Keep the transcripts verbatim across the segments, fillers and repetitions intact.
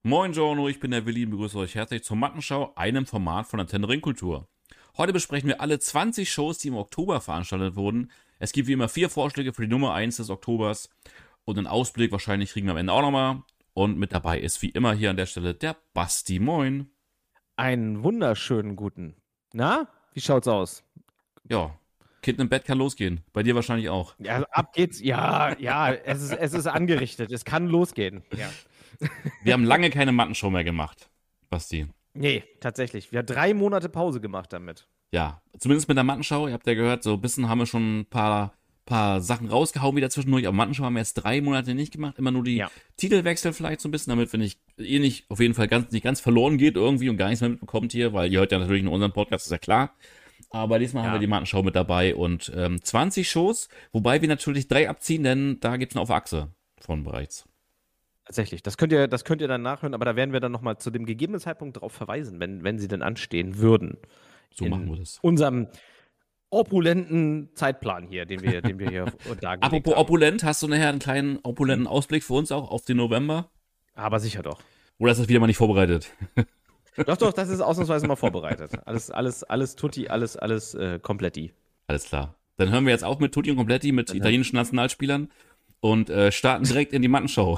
Moin Giorno, ich bin der Willi und begrüße euch herzlich zur Mattenschau, einem Format von Antenne Ringkultur. Heute besprechen wir alle zwanzig Shows, die im Oktober veranstaltet wurden. Es gibt wie immer vier Vorschläge für die Nummer eins des Oktobers und einen Ausblick wahrscheinlich kriegen wir am Ende auch nochmal. Und mit dabei ist wie immer hier an der Stelle der Basti. Moin. Einen wunderschönen guten. Na, wie schaut's aus? Ja, Kind im Bett kann losgehen. Bei dir wahrscheinlich auch. Ja, ab geht's. Ja, ja, es ist, es ist angerichtet. Es kann losgehen. Ja. Wir haben lange keine Mattenshow mehr gemacht, Basti. Nee, tatsächlich. Wir haben drei Monate Pause gemacht damit. Ja, zumindest mit der Mattenschau. Ihr habt ja gehört, so ein bisschen haben wir schon ein paar, paar Sachen rausgehauen wieder zwischendurch. Aber Mattenschau haben wir jetzt drei Monate nicht gemacht. Immer nur die Ja. Titelwechsel vielleicht so ein bisschen, damit, wenn ich ihr nicht auf jeden Fall ganz, nicht ganz verloren geht irgendwie und gar nichts mehr mitbekommt hier, weil ihr hört ja natürlich in unserem Podcast, ist ja klar. Aber diesmal Ja. haben wir die Mattenschau mit dabei und ähm, zwanzig Shows, wobei wir natürlich drei abziehen, denn da gibt es eine auf Achse von bereits. Tatsächlich. Das könnt ihr, das könnt ihr dann nachhören, aber da werden wir dann nochmal zu dem gegebenen Zeitpunkt darauf verweisen, wenn, wenn sie denn anstehen würden. So In machen wir das. Unserem opulenten Zeitplan hier, den wir, den wir hier dargelegt Apropos haben. opulent, hast du nachher einen kleinen opulenten Ausblick für uns auch auf den November? Aber sicher doch. Oder ist das wieder mal nicht vorbereitet? Doch, doch, das ist ausnahmsweise mal vorbereitet. Alles, alles, alles tutti, alles, alles äh, kompletti. Alles klar. Dann hören wir jetzt auf mit Tutti und Kompletti, mit Dann- italienischen Nationalspielern und äh, starten direkt in die Mattenschau.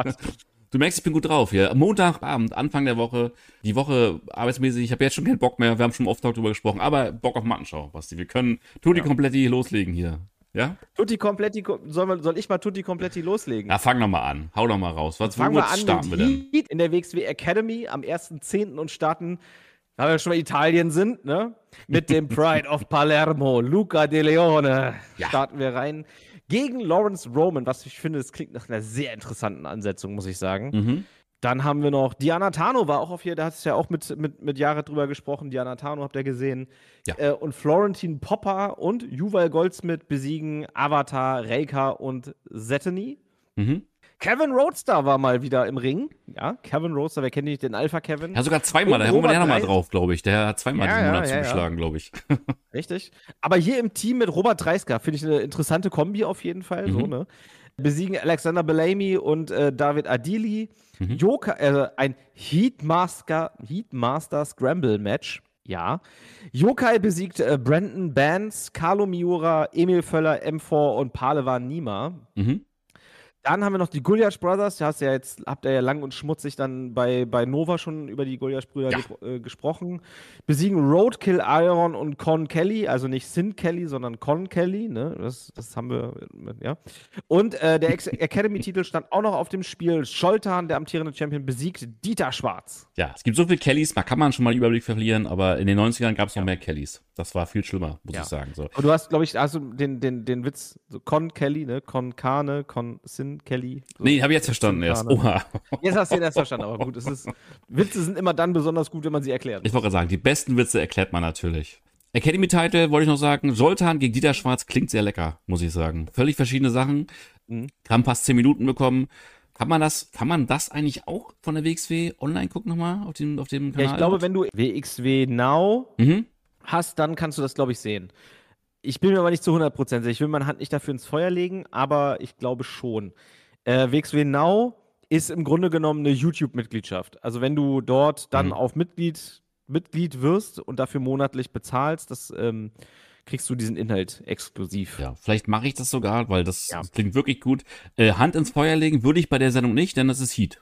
Du merkst, ich bin gut drauf hier. Montagabend, Anfang der Woche, die Woche arbeitsmäßig, ich habe jetzt schon keinen Bock mehr, wir haben schon oft darüber gesprochen, aber Bock auf Mattenschau, Basti. Wir können Tutti Ja. Kompletti loslegen hier. Ja? Tutti Kompletti, soll, man, soll ich mal Tutti Kompletti loslegen? Na, fang doch mal an. Hau doch mal raus. Was, Fangen womit wir an starten mit wir denn? Heat in der W X W Academy am ersten zehnten und starten, weil wir schon mal Italien sind, ne? Mit dem Pride of Palermo, Luca De Leone. Ja. Starten wir rein. Gegen Lawrence Roman, was ich finde, es klingt nach einer sehr interessanten Ansetzung, muss ich sagen. Mhm. Dann haben wir noch Diana Tano, war auch auf hier, da hast du ja auch mit, mit, mit Jared drüber gesprochen. Diana Tano habt ihr gesehen. Ja. Äh, und Florentine Popper und Yuval Goldsmith besiegen Avatar, Reika und Zettany. Mhm. Kevin Roadster war mal wieder im Ring. Ja, Kevin Roadster, wer kennt nicht den Alpha Kevin? Ja, sogar zweimal, Und da kommen wir ja Robert nochmal Dreis- drauf, glaube ich. Der hat zweimal Ja, diesen ja, Monat ja, ja. zugeschlagen, glaube ich. Richtig. Aber hier im Team mit Robert Dreisker finde ich eine interessante Kombi auf jeden Fall. So, Mhm. ne? Besiegen Alexander Bellamy und äh, David Adili. Mhm. Joka, äh, ein Heatmaster, Heatmaster Scramble Match. Ja. Yokai besiegt äh, Brandon Bands, Carlo Miura, Emil Völler, M vier und Palevan Nima. Mhm. Dann haben wir noch die Gulliasch Brothers. Da hast du ja jetzt, habt ihr ja lang und schmutzig dann bei, bei Nova schon über die Gulliasch Brüder Ja. gepro- äh, gesprochen. Besiegen Roadkill Iron und Con Kelly, also nicht Sin Kelly, sondern Con Kelly. Ne? Das, das haben wir, äh, ja. Und äh, der Ex- Academy-Titel stand auch noch auf dem Spiel. Scholtan, der amtierende Champion, besiegt Dieter Schwarz. Ja, es gibt so viele Kellys, da kann man schon mal einen Überblick verlieren, aber in den neunzigern gab es noch mehr Kellys. Das war viel schlimmer, muss Ja. ich sagen. So. Und du hast, glaube ich, also den, den, den Witz, so Con Kelly, ne? Con Kane, Con Sin Kelly. So. Nee, habe ich jetzt verstanden erst. Sin Oha. Jetzt hast du den erst verstanden, aber gut, es ist, Witze sind immer dann besonders gut, wenn man sie erklärt. Ich wollte gerade sagen, die besten Witze erklärt man natürlich. Academy-Title wollte ich noch sagen, Soltan gegen Dieter Schwarz klingt sehr lecker, muss ich sagen. Völlig verschiedene Sachen. Mhm. Haben fast zehn Minuten bekommen. Kann man das, kann man das eigentlich auch von der W X W online gucken nochmal auf dem, auf dem Ja, Kanal? ich glaube, wenn du W X W Now Mhm. hast, dann kannst du das, glaube ich, sehen. Ich bin mir aber nicht zu hundert Prozent sicher. Ich will meine Hand nicht dafür ins Feuer legen, aber ich glaube schon. Äh, W X W Now ist im Grunde genommen eine YouTube-Mitgliedschaft. Also wenn du dort dann Mhm. auf Mitglied, Mitglied wirst und dafür monatlich bezahlst, das ähm, kriegst du diesen Inhalt exklusiv. Ja, vielleicht mache ich das sogar, weil das, Ja. das klingt wirklich gut. Äh, Hand ins Feuer legen würde ich bei der Sendung nicht, denn das ist Heat.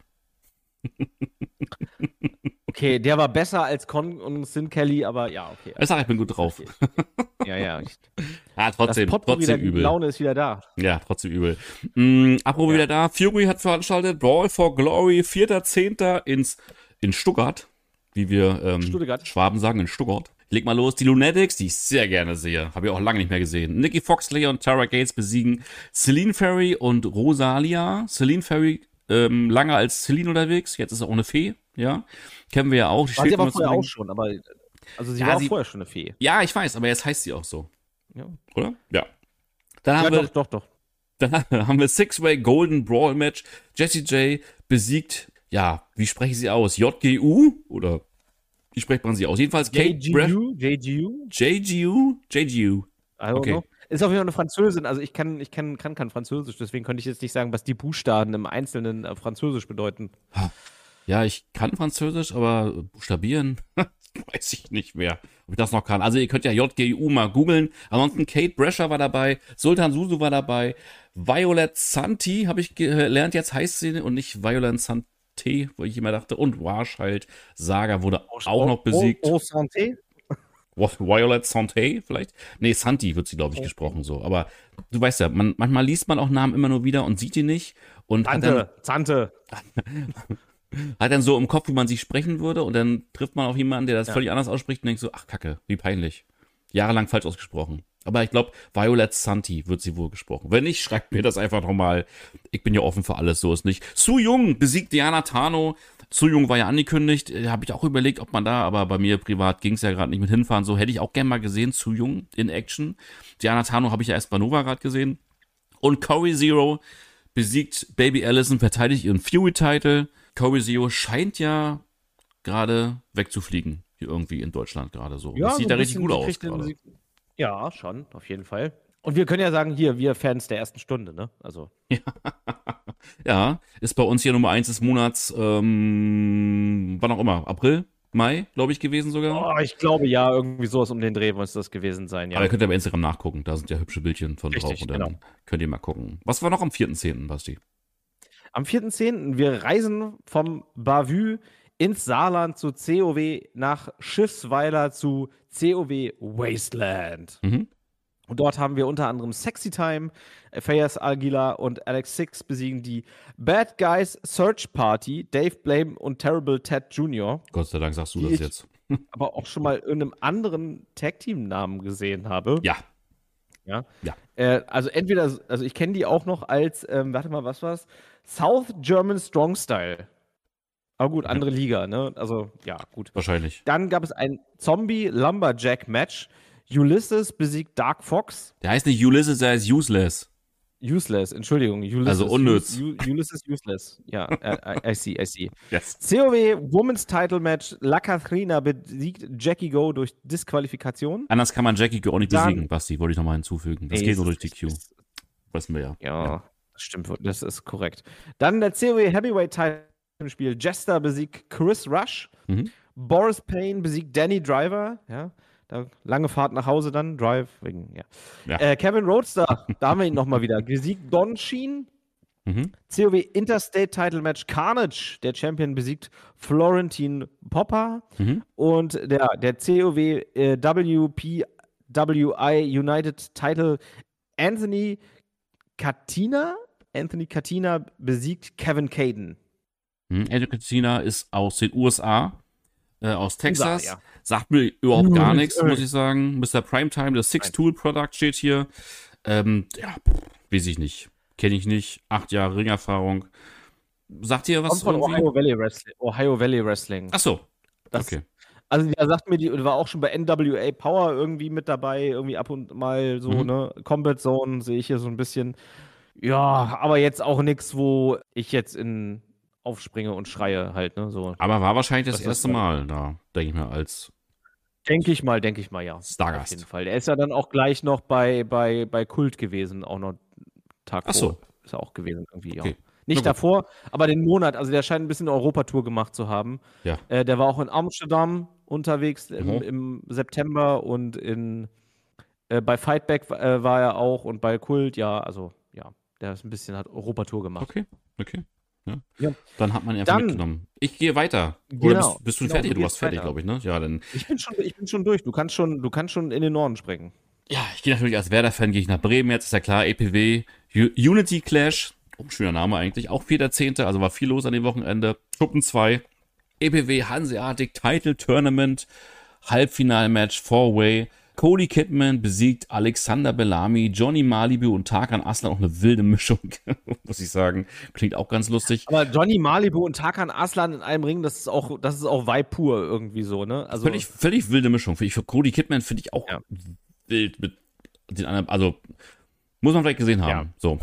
Okay, der war besser als Con und Sin Kelly, aber ja, okay. Ich sag, ich bin gut drauf. Ja, ja. Ich, Ja, trotzdem, das Potpourri, trotzdem die übel. Laune ist wieder da. Ja, trotzdem übel. Mm, apropos Ja. wieder da, Fury hat veranstaltet, Brawl for Glory, vierter zehnter ins, in Stuttgart, wie wir ähm, Stuttgart. Schwaben sagen, in Stuttgart. Ich leg mal los, die Lunatics, die ich sehr gerne sehe, habe ich auch lange nicht mehr gesehen. Nikki Foxley und Tara Gates besiegen Celine Ferry und Rosalia. Celine Ferry ähm, lange als Celine unterwegs, jetzt ist er auch eine Fee, ja. Kennen wir ja auch. Die War sie steht aber immer zu vorher bringen. auch schon, aber also sie Ja, war auch sie- vorher schon eine Fee. Ja, ich weiß, aber jetzt heißt sie auch so, Ja, oder? Ja. Dann ja haben wir doch, doch, doch. Dann haben wir Six-Way Golden Brawl Match. Jessie J besiegt, ja, wie spreche ich sie aus? J G U? Oder wie spricht man sie aus? Jedenfalls Kate Bref. J G U? J G U? J G U? J G U. I don't Okay. know. Ist auf jeden Fall eine Französin, also ich kann, ich kann, kann kein Französisch, deswegen könnte ich jetzt nicht sagen, was die Buchstaben im Einzelnen äh, Französisch bedeuten. Ja, ich kann Französisch, aber buchstabieren, weiß ich nicht mehr, ob ich das noch kann. Also ihr könnt ja J G U mal googeln. Ansonsten Kate Brescher war dabei, Sultan Susu war dabei, Violet Santi, habe ich gelernt, jetzt heißt sie und nicht Violet Santé, wo ich immer dachte. Und Wash halt, Saga wurde auch noch besiegt. Oh, oh, Santé? Violet Santé vielleicht? Nee, Santi wird sie, glaube ich, okay. gesprochen so. Aber du weißt ja, man, manchmal liest man auch Namen immer nur wieder und sieht die nicht. Und Tante, Tante. Hat dann so im Kopf, wie man sie sprechen würde und dann trifft man auf jemanden, der das ja. völlig anders ausspricht und denkt so, ach Kacke, wie peinlich. Jahrelang falsch ausgesprochen. Aber ich glaube, Violet Santi wird sie wohl gesprochen. Wenn nicht, schreibt mir das einfach nochmal. Ich bin ja offen für alles, so ist nicht. Su Yung besiegt Diana Tano. Su Yung war ja angekündigt, habe ich auch überlegt, ob man da, aber bei mir privat ging es ja gerade nicht mit hinfahren. So hätte ich auch gerne mal gesehen, Su Yung in Action. Diana Tano habe ich ja erst bei Nova gerade gesehen. Und Corey Zero besiegt Baby Allison, verteidigt ihren Fury-Title. Corey Zero scheint ja gerade wegzufliegen, hier irgendwie in Deutschland gerade so. Ja, das sieht so da richtig gut aus gerade. Ja, schon, auf jeden Fall. Und wir können ja sagen, hier, wir Fans der ersten Stunde, ne? Also. Ja, ja, ist bei uns hier Nummer eins des Monats, ähm, wann auch immer, April, Mai, glaube ich, gewesen sogar. Oh, ich glaube ja, irgendwie sowas um den Dreh muss das gewesen sein, ja. Aber ihr könnt ja bei Instagram nachgucken, da sind ja hübsche Bildchen von Richtig, drauf und dann genau. könnt ihr mal gucken. Was war noch am vierten zehnten, Basti? Am vierten zehnten wir reisen vom Bavü ins Saarland zu C O W nach Schiffsweiler zu C O W Wasteland. Mhm. Und dort haben wir unter anderem Sexy Time, Fayez Aguilar und Alex Six besiegen die Bad Guys Search Party, Dave Blame und Terrible Ted Junior Gott sei Dank sagst du das ich jetzt. aber auch schon mal in einem anderen Tag-Team-Namen gesehen habe. Ja. Ja. ja. Äh, also entweder, also ich kenne die auch noch als, ähm, warte mal, was war's? South German Strong Style. Aber gut, andere ja. Liga, ne? Also, ja, gut. Wahrscheinlich. Dann gab es ein Zombie-Lumberjack-Match. Ulysses besiegt Dark Fox. Der heißt nicht Ulysses, der heißt Useless. Useless, Entschuldigung. Ulysses, also unnütz. U- Ulysses Useless. Ja, I, I see, I see. Yes. C O W Women's Title Match. La Cathrina besiegt Jackie Go durch Disqualifikation. Anders kann man Jackie Go auch nicht Dann, besiegen, Basti, wollte ich nochmal hinzufügen. Das nee, geht nur durch die Q. Wissen wir ja. Ja, ja, das stimmt, das ist korrekt. Dann der C O W Heavyweight Title Spiel. Jester besiegt Chris Rush. Mhm. Boris Payne besiegt Danny Driver. Ja. Da, lange Fahrt nach Hause dann, Drive, wegen, ja. ja. Äh, Kevin Roadster, da haben wir ihn nochmal wieder. Besiegt Don Sheen. Mhm. C O W Interstate Title Match Carnage, der Champion besiegt Florentin Popper. Mhm. Und der, der C O W äh, W P W I United Title Anthony Katina. Anthony Katina besiegt Kevin Caden. Mhm. Anthony Katina ist aus den U S A. Äh, aus Texas. Ja. Sagt mir überhaupt gar nichts, muss ich sagen. Mister Primetime, das Six Tool Product steht hier. Ähm, ja, weiß ich nicht. Kenne ich nicht. Acht Jahre Ringerfahrung. Sagt ihr was? Kommt von Ohio Valley Wrestling. Ohio Valley Wrestling. Ach so. Das, okay. Also der sagt mir, die war auch schon bei N W A Power irgendwie mit dabei, irgendwie ab und mal so, mhm. ne? Combat Zone sehe ich hier so ein bisschen. Ja, aber jetzt auch nichts, wo ich jetzt in aufspringe und schreie halt, ne? So. Aber war wahrscheinlich das, das erste Mal da, denke ich mal, als Denke ich mal, denke ich mal, ja. Stargast. Auf jeden Fall. Der ist ja dann auch gleich noch bei, bei, bei Kult gewesen, auch noch Tag Ach so. vor. Ist er auch gewesen irgendwie, okay. ja. Nicht davor, aber den Monat, also der scheint ein bisschen eine Europatour gemacht zu haben. Ja. Äh, der war auch in Amsterdam unterwegs im, mhm. im September und in äh, bei Fightback äh, war er auch und bei Kult, ja, also ja, der ist ein bisschen hat Europatour gemacht. Okay, okay. Ja. Ja. Dann hat man ihn einfach Dann, mitgenommen. Ich gehe weiter. Genau. Oder bist, bist du genau, fertig? Du, du warst fertig, glaube ich, ne? Ja, dann. Ich bin schon, ich bin schon durch. Du kannst schon, du kannst schon in den Norden springen. Ja, ich gehe natürlich als Werder-Fan, gehe ich nach Bremen jetzt, ist ja klar, E P W, U- Unity Clash, oh, schöner Name eigentlich, auch vierter zehnter also war viel los an dem Wochenende, Schuppen zwei, E P W Hanseatic Title Tournament, Halbfinalmatch, Four-Way, Cody Kidman besiegt Alexander Bellamy, Johnny Malibu und Tarkan Aslan, auch eine wilde Mischung, muss ich sagen. Klingt auch ganz lustig. Aber Johnny Malibu und Tarkan Aslan in einem Ring, das ist auch, das ist auch Vibe pur irgendwie so, ne? Also völlig, völlig wilde Mischung. Ich, für Cody Kidman finde ich auch ja. wild mit den anderen, also muss man vielleicht gesehen haben. Ja. So.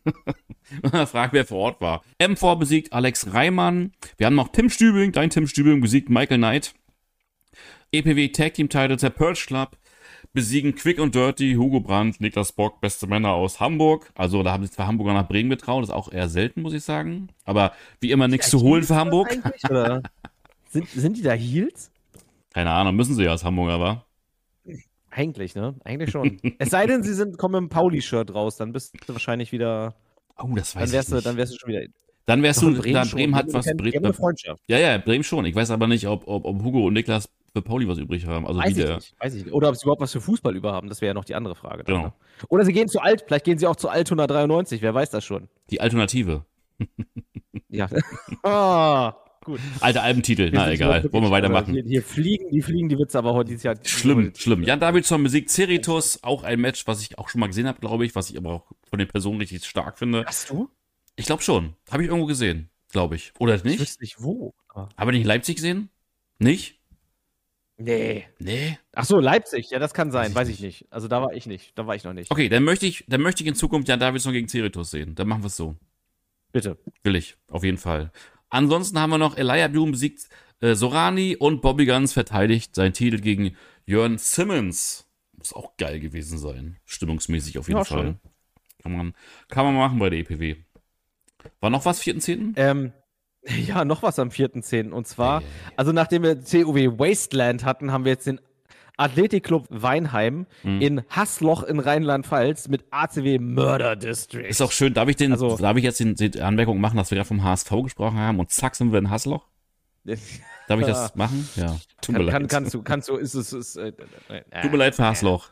Mal fragen, wer vor Ort war. M vier besiegt Alex Reimann. Wir haben noch Tim Stübing, dein Tim Stübing besiegt Michael Knight. E P W Tag Team Titles, der Purge Club besiegen Quick und Dirty, Hugo Brandt, Niklas Bock, beste Männer aus Hamburg. Also da haben sich zwei Hamburger nach Bremen getraut, das ist auch eher selten, muss ich sagen. Aber wie immer nichts zu holen für Hamburg. Oder? Sind, sind die da Heels? Keine Ahnung, müssen sie ja als Hamburger, aber. Eigentlich, ne? Eigentlich schon. Es sei denn, sie sind, kommen im Pauli-Shirt raus, dann bist du wahrscheinlich wieder. Oh, das weiß dann wärst ich nicht. Du, dann wärst du schon wieder. Dann wärst Doch, du, Bremen, da, Bremen hat was. Bremen, Bremen, eine Freundschaft. Ja, ja, Bremen schon. Ich weiß aber nicht, ob, ob, ob Hugo und Niklas für Pauli was übrig haben. Also weiß wie ich der, nicht, weiß ich nicht. Oder ob sie überhaupt was für Fußball über haben, das wäre ja noch die andere Frage. Dann, genau. ne? Oder sie gehen zu alt, vielleicht gehen sie auch zu Altona dreiundneunzig, wer weiß das schon. Die Alternative. Ja. Ah, gut. Alte Albentitel, na egal. Wollen wir weitermachen. Hier, hier fliegen, die fliegen die Witze aber heute dieses Jahr. Schlimm, schlimm. Jan Davidson besiegt Cerritos, auch ein Match, was ich auch schon mal gesehen habe, glaube ich, was ich aber auch von den Personen richtig stark finde. Hast du? Ich glaube schon. Habe ich irgendwo gesehen, glaube ich. Oder nicht? Ich wüsste nicht wo. Aber nicht in Leipzig gesehen? Nicht? Nee. Nee? Ach so, Leipzig, ja, das kann sein, weiß ich nicht. Also da war ich nicht, da war ich noch nicht. Okay, dann möchte ich, dann möchte ich in Zukunft Jan Davidson gegen Cerritos sehen. Dann machen wir es so. Bitte. Will ich, auf jeden Fall. Ansonsten haben wir noch Elijah Bloom besiegt äh, Sorani und Bobby Guns verteidigt seinen Titel gegen Jörn Simmons. Muss auch geil gewesen sein. Stimmungsmäßig auf jeden Ja, Fall. schon. Kann man, kann man machen bei der E P W. War noch was, vierten zehnten? Ähm, ja, noch was am vierten zehnten Und zwar, hey, hey, hey. also nachdem wir C O W Wasteland hatten, haben wir jetzt den Athletikclub Weinheim mhm. in Haßloch in Rheinland-Pfalz mit A C W Murder District. Ist auch schön, darf ich, den, also, darf ich jetzt den, die Anmerkung machen, dass wir gerade vom H S V gesprochen haben und zack sind wir in Haßloch? Darf ich das machen? Ja. Tut mir kann, leid. Kann, kannst du, kannst du, ist es, ist, äh, äh, Tut mir leid für Haßloch.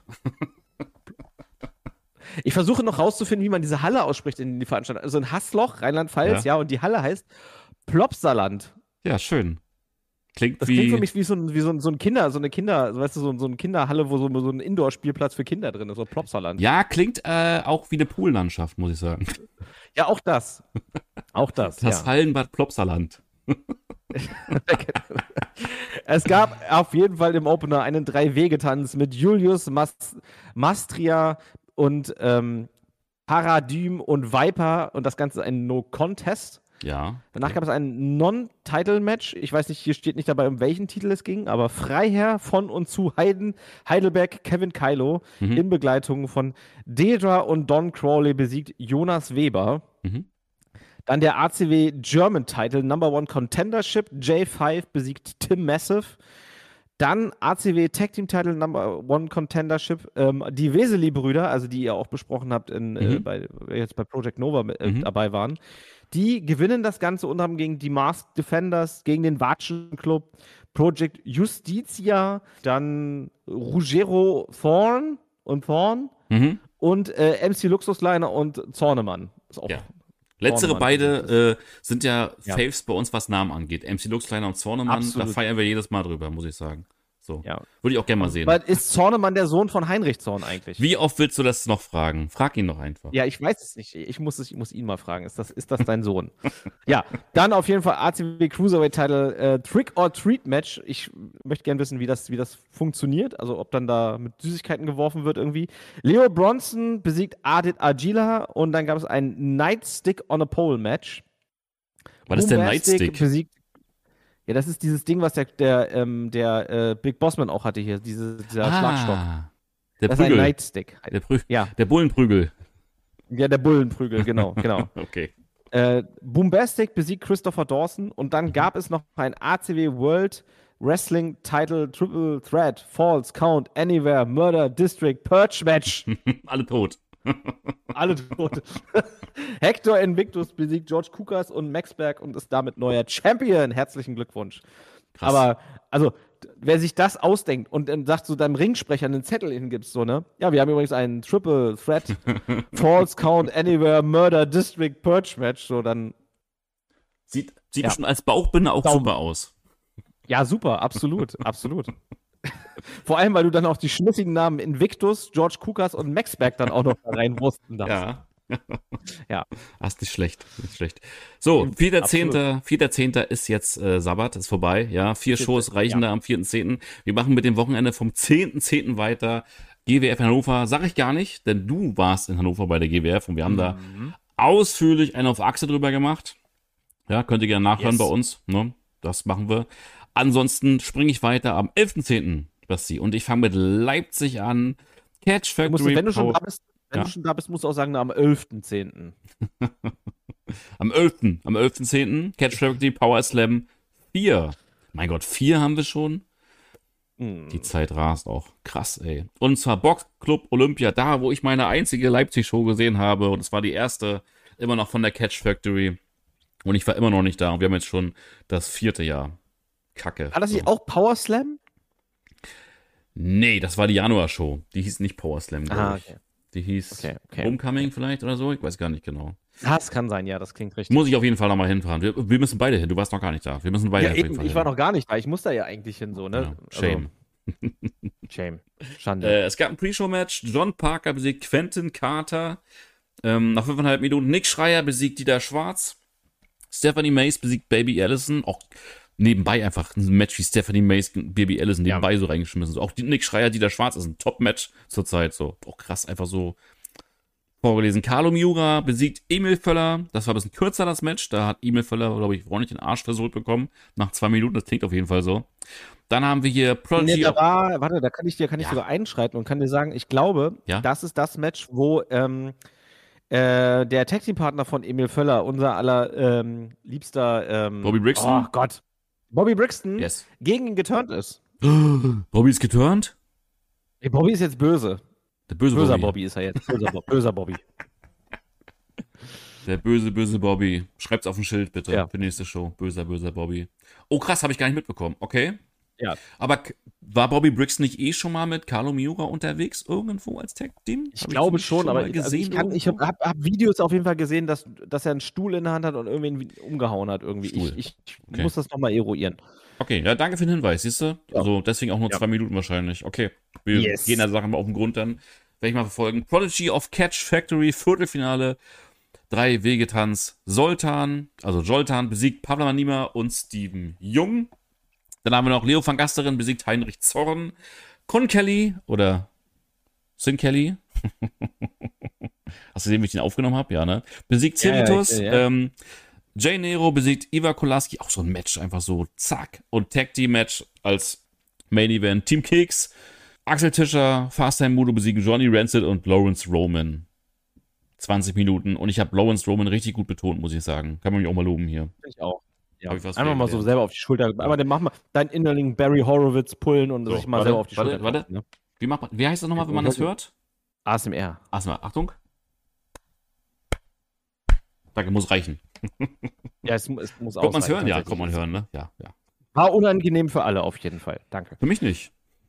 Ich versuche noch rauszufinden, wie man diese Halle ausspricht in die Veranstaltung. Also in Haßloch, Rheinland-Pfalz, ja. ja, und die Halle heißt Plopsaland. Ja, schön. Klingt das wie klingt für mich wie so ein, wie so ein, so ein Kinder, so eine Kinder, weißt du, so, so eine Kinderhalle, wo so, so ein Indoor-Spielplatz für Kinder drin ist, so Plopsaland. Ja, klingt äh, auch wie eine Poollandschaft, muss ich sagen. Ja, auch das. Auch das, Das ja. Hallenbad Plopsaland. Es gab auf jeden Fall im Opener einen Drei-Wege-Tanz mit Julius, Mas Mastria und ähm, Paradym und Viper und das Ganze ein No-Contest. Ja. Danach gab es ein Non-Title-Match. Ich weiß nicht, hier steht nicht dabei, um welchen Titel es ging, aber Freiherr von und zu Heiden, Heidelberg, Kevin Kylo mhm. in Begleitung von Dedra und Don Crawley besiegt Jonas Weber. Mhm. Dann der A C W German Title, Number One Contendership, J fünf besiegt Tim Massive. Dann A C W Tag Team Title Number One Contendership, ähm, die Weseli-Brüder, also die ihr auch besprochen habt, in, mhm. äh, bei, jetzt bei Project Nova äh, mhm. dabei waren. Die gewinnen das Ganze unter anderem gegen die Masked Defenders, gegen den Watschen Club, Project Justitia, dann Ruggero Thorn und Thorn mhm. und äh, M C Luxusliner und Zornemann. Ist auch ja. Letztere beide äh, sind ja, ja Faves bei uns, was Namen angeht. M C Luxliner und Zornemann, Absolut. Da feiern wir jedes Mal drüber, muss ich sagen. So. Ja. Würde ich auch gerne mal sehen. Weil ist Zornemann der Sohn von Heinrich Zorn eigentlich? Wie oft willst du das noch fragen? Frag ihn doch einfach. Ja, ich weiß es nicht. Ich muss, es, ich muss ihn mal fragen. Ist das, ist das dein Sohn? Ja, dann auf jeden Fall A C W Cruiserweight Title äh, Trick or Treat Match. Ich möchte gerne wissen, wie das, wie das funktioniert. Also ob dann da mit Süßigkeiten geworfen wird irgendwie. Leo Bronson besiegt Adit Agila und dann gab es ein Nightstick on a Pole Match. Was ist der Nightstick? Besiegt Ja, das ist dieses Ding, was der, der, ähm, der äh, Big Bossman auch hatte hier, diese, dieser ah, Schlagstock. Der das Prügel. ist ein Nightstick. Der, Prü ja. der Bullenprügel. Ja, der Bullenprügel, genau, genau. Okay. Äh, Boombastic besiegt Christopher Dawson und dann gab es noch ein A C W World Wrestling Title Triple Threat, Falls, Count, Anywhere, Murder, District, Purge Match. Alle tot. Alle tot. Hector Invictus besiegt George Kukas und Max Berg und ist damit neuer Champion. Herzlichen Glückwunsch. Krass. Aber, also, wer sich das ausdenkt und dann sagt so deinem Ringsprecher einen Zettel hingibst, so, ne? Ja, wir haben übrigens einen Triple Threat, False Count, Anywhere, Murder, District, Purge Match, so dann. Sieht, sieht ja. bestimmt als Bauchbinde auch Daumen. Super aus. Ja, super, absolut, absolut. Vor allem, weil du dann auch die schmissigen Namen Invictus, George Kukas und Max Berg dann auch noch da reinwursten darfst. Ja. Ja. Das ist nicht schlecht. Nicht schlecht. So, vierter Zehnter ist jetzt äh, Sabbat, ist vorbei. Ja, vier Shows reichen ja. da am vierten Zehnten Wir machen mit dem Wochenende vom zehnten Zehnten weiter. G W F Hannover, sag ich gar nicht, denn du warst in Hannover bei der G W F und wir haben mhm. da ausführlich einen auf Achse drüber gemacht. Ja, könnt ihr gerne nachhören yes. bei uns. Ne? Das machen wir. Ansonsten springe ich weiter. Am elften Zehnten Basti. Und ich fange mit Leipzig an. Catch Du musst, Factory. wenn du schon Power- da bist, wenn Ja. du schon da bist, musst du auch sagen, am elften zehnten Am elften Am elften zehnten Catch Factory Power Slam vier. Mein Gott, vier haben wir schon. Hm. Die Zeit rast auch. Krass, ey. Und zwar Boxclub Olympia, da, wo ich meine einzige Leipzig-Show gesehen habe. Und es war die erste, immer noch von der Catch Factory. Und ich war immer noch nicht da. Und wir haben jetzt schon das vierte Jahr. Kacke. War das nicht So. auch Power Slam? Nee, das war die Januar-Show. Die hieß nicht Power Slam, glaube Ah, ich. okay. Die hieß Okay, okay. Homecoming vielleicht oder so. Ich weiß gar nicht genau. Das kann sein, ja, das klingt richtig. Muss ich auf jeden Fall nochmal hinfahren. Wir, wir müssen beide hin. Du warst noch gar nicht da. Wir müssen beide Ja, auf jeden eben, Fall ich hin. war noch gar nicht da. Ich muss da ja eigentlich hin, so, ne? Ja, shame. Also, shame. Schande. Äh, es gab ein Pre-Show-Match. John Parker besiegt Quentin Carter. Ähm, nach fünfeinhalb Minuten Nick Schreier besiegt Dieter Schwarz. Stephanie Mace besiegt Baby Allison. Auch nebenbei einfach ein Match wie Stephanie Mace und Baby Allison Ja. nebenbei so reingeschmissen. So, auch die Nick Schreier, Dieter Schwarz ist ein Top-Match zurzeit. So, auch krass, einfach so vorgelesen. Carlo Miura besiegt Emil Völler. Das war ein bisschen kürzer, das Match. Da hat Emil Völler, glaube ich, ordentlich den Arsch versohlt bekommen. Nach zwei Minuten, das klingt auf jeden Fall so. Dann haben wir hier Nee, Prodigy. da war, warte, da kann ich dir, kann ich Ja. sogar einschreiten und kann dir sagen, ich glaube, Ja. das ist das Match, wo ähm, äh, der Tag Team Partner von Emil Völler, unser aller ähm, liebster ähm, Bobby Brixton? Oh Gott. Bobby Brixton Yes. gegen ihn geturnt ist. Bobby ist geturnt? Ey, Bobby ist jetzt böse. Der böse Böser Bobby. Bobby ist er jetzt. Böser, Bo böser Bobby. Der böse, böse Bobby. Schreibt's auf ein Schild, bitte, Ja. für nächste Show. Böser, böser Bobby. Oh, krass, habe ich gar nicht mitbekommen. Okay. Ja. Aber k- war Bobby Brixton nicht eh schon mal mit Carlo Miura unterwegs irgendwo als Tag-Team? Ich Hab glaube die schon, mal aber ich, also ich, kann- ich irgendwo? habe hab, hab Videos auf jeden Fall gesehen, dass, dass er einen Stuhl in der Hand hat und irgendwen umgehauen hat irgendwie. Stuhl. Ich, ich Okay. muss das nochmal eruieren. Okay, ja, danke für den Hinweis, siehst du? Ja. Also deswegen auch nur Ja. zwei Minuten wahrscheinlich. Okay, wir Yes. gehen der Sache mal auf den Grund dann. Werde ich mal verfolgen. Prodigy of Catch Factory, Viertelfinale. Drei Wegetanz. Soltan, also Joltan besiegt Pavla Manima und Steven Jung. Dann haben wir noch Leo van Gasteren besiegt Heinrich Zorn. Con Kelly oder Sin Kelly. Hast du gesehen, wie ich den aufgenommen habe? Ja, ne? Besiegt Ja, ja, Cerritos. ich- ja. ähm, Jay Nero besiegt Iva Kolaski. Auch so ein Match, einfach so zack. Und Tag Team Match als Main Event. Team Kicks. Axel Tischer, Fast Time Mudo besiegen Johnny Rancid und Lawrence Roman. zwanzig Minuten. Und ich habe Lawrence Roman richtig gut betont, muss ich sagen. Kann man mich auch mal loben hier. Ich auch. Ja. Hab ich was Einfach mal so gelernt. selber auf die Schulter. Aber dann mach mal deinen Innerling Barry Horowitz pullen und So, sich mal warte, selber auf die warte, Schulter warte. klopfen, ne? Wie, macht man, wie heißt das nochmal, wenn man das hört? A S M R. Erstmal, Achtung. Danke, muss reichen. Ja, es, es muss Kommt man's ausreichen, hören? Ja, tatsächlich. kommt man hören, ne? Ja, ja. War unangenehm für alle auf jeden Fall. Danke. Für mich nicht.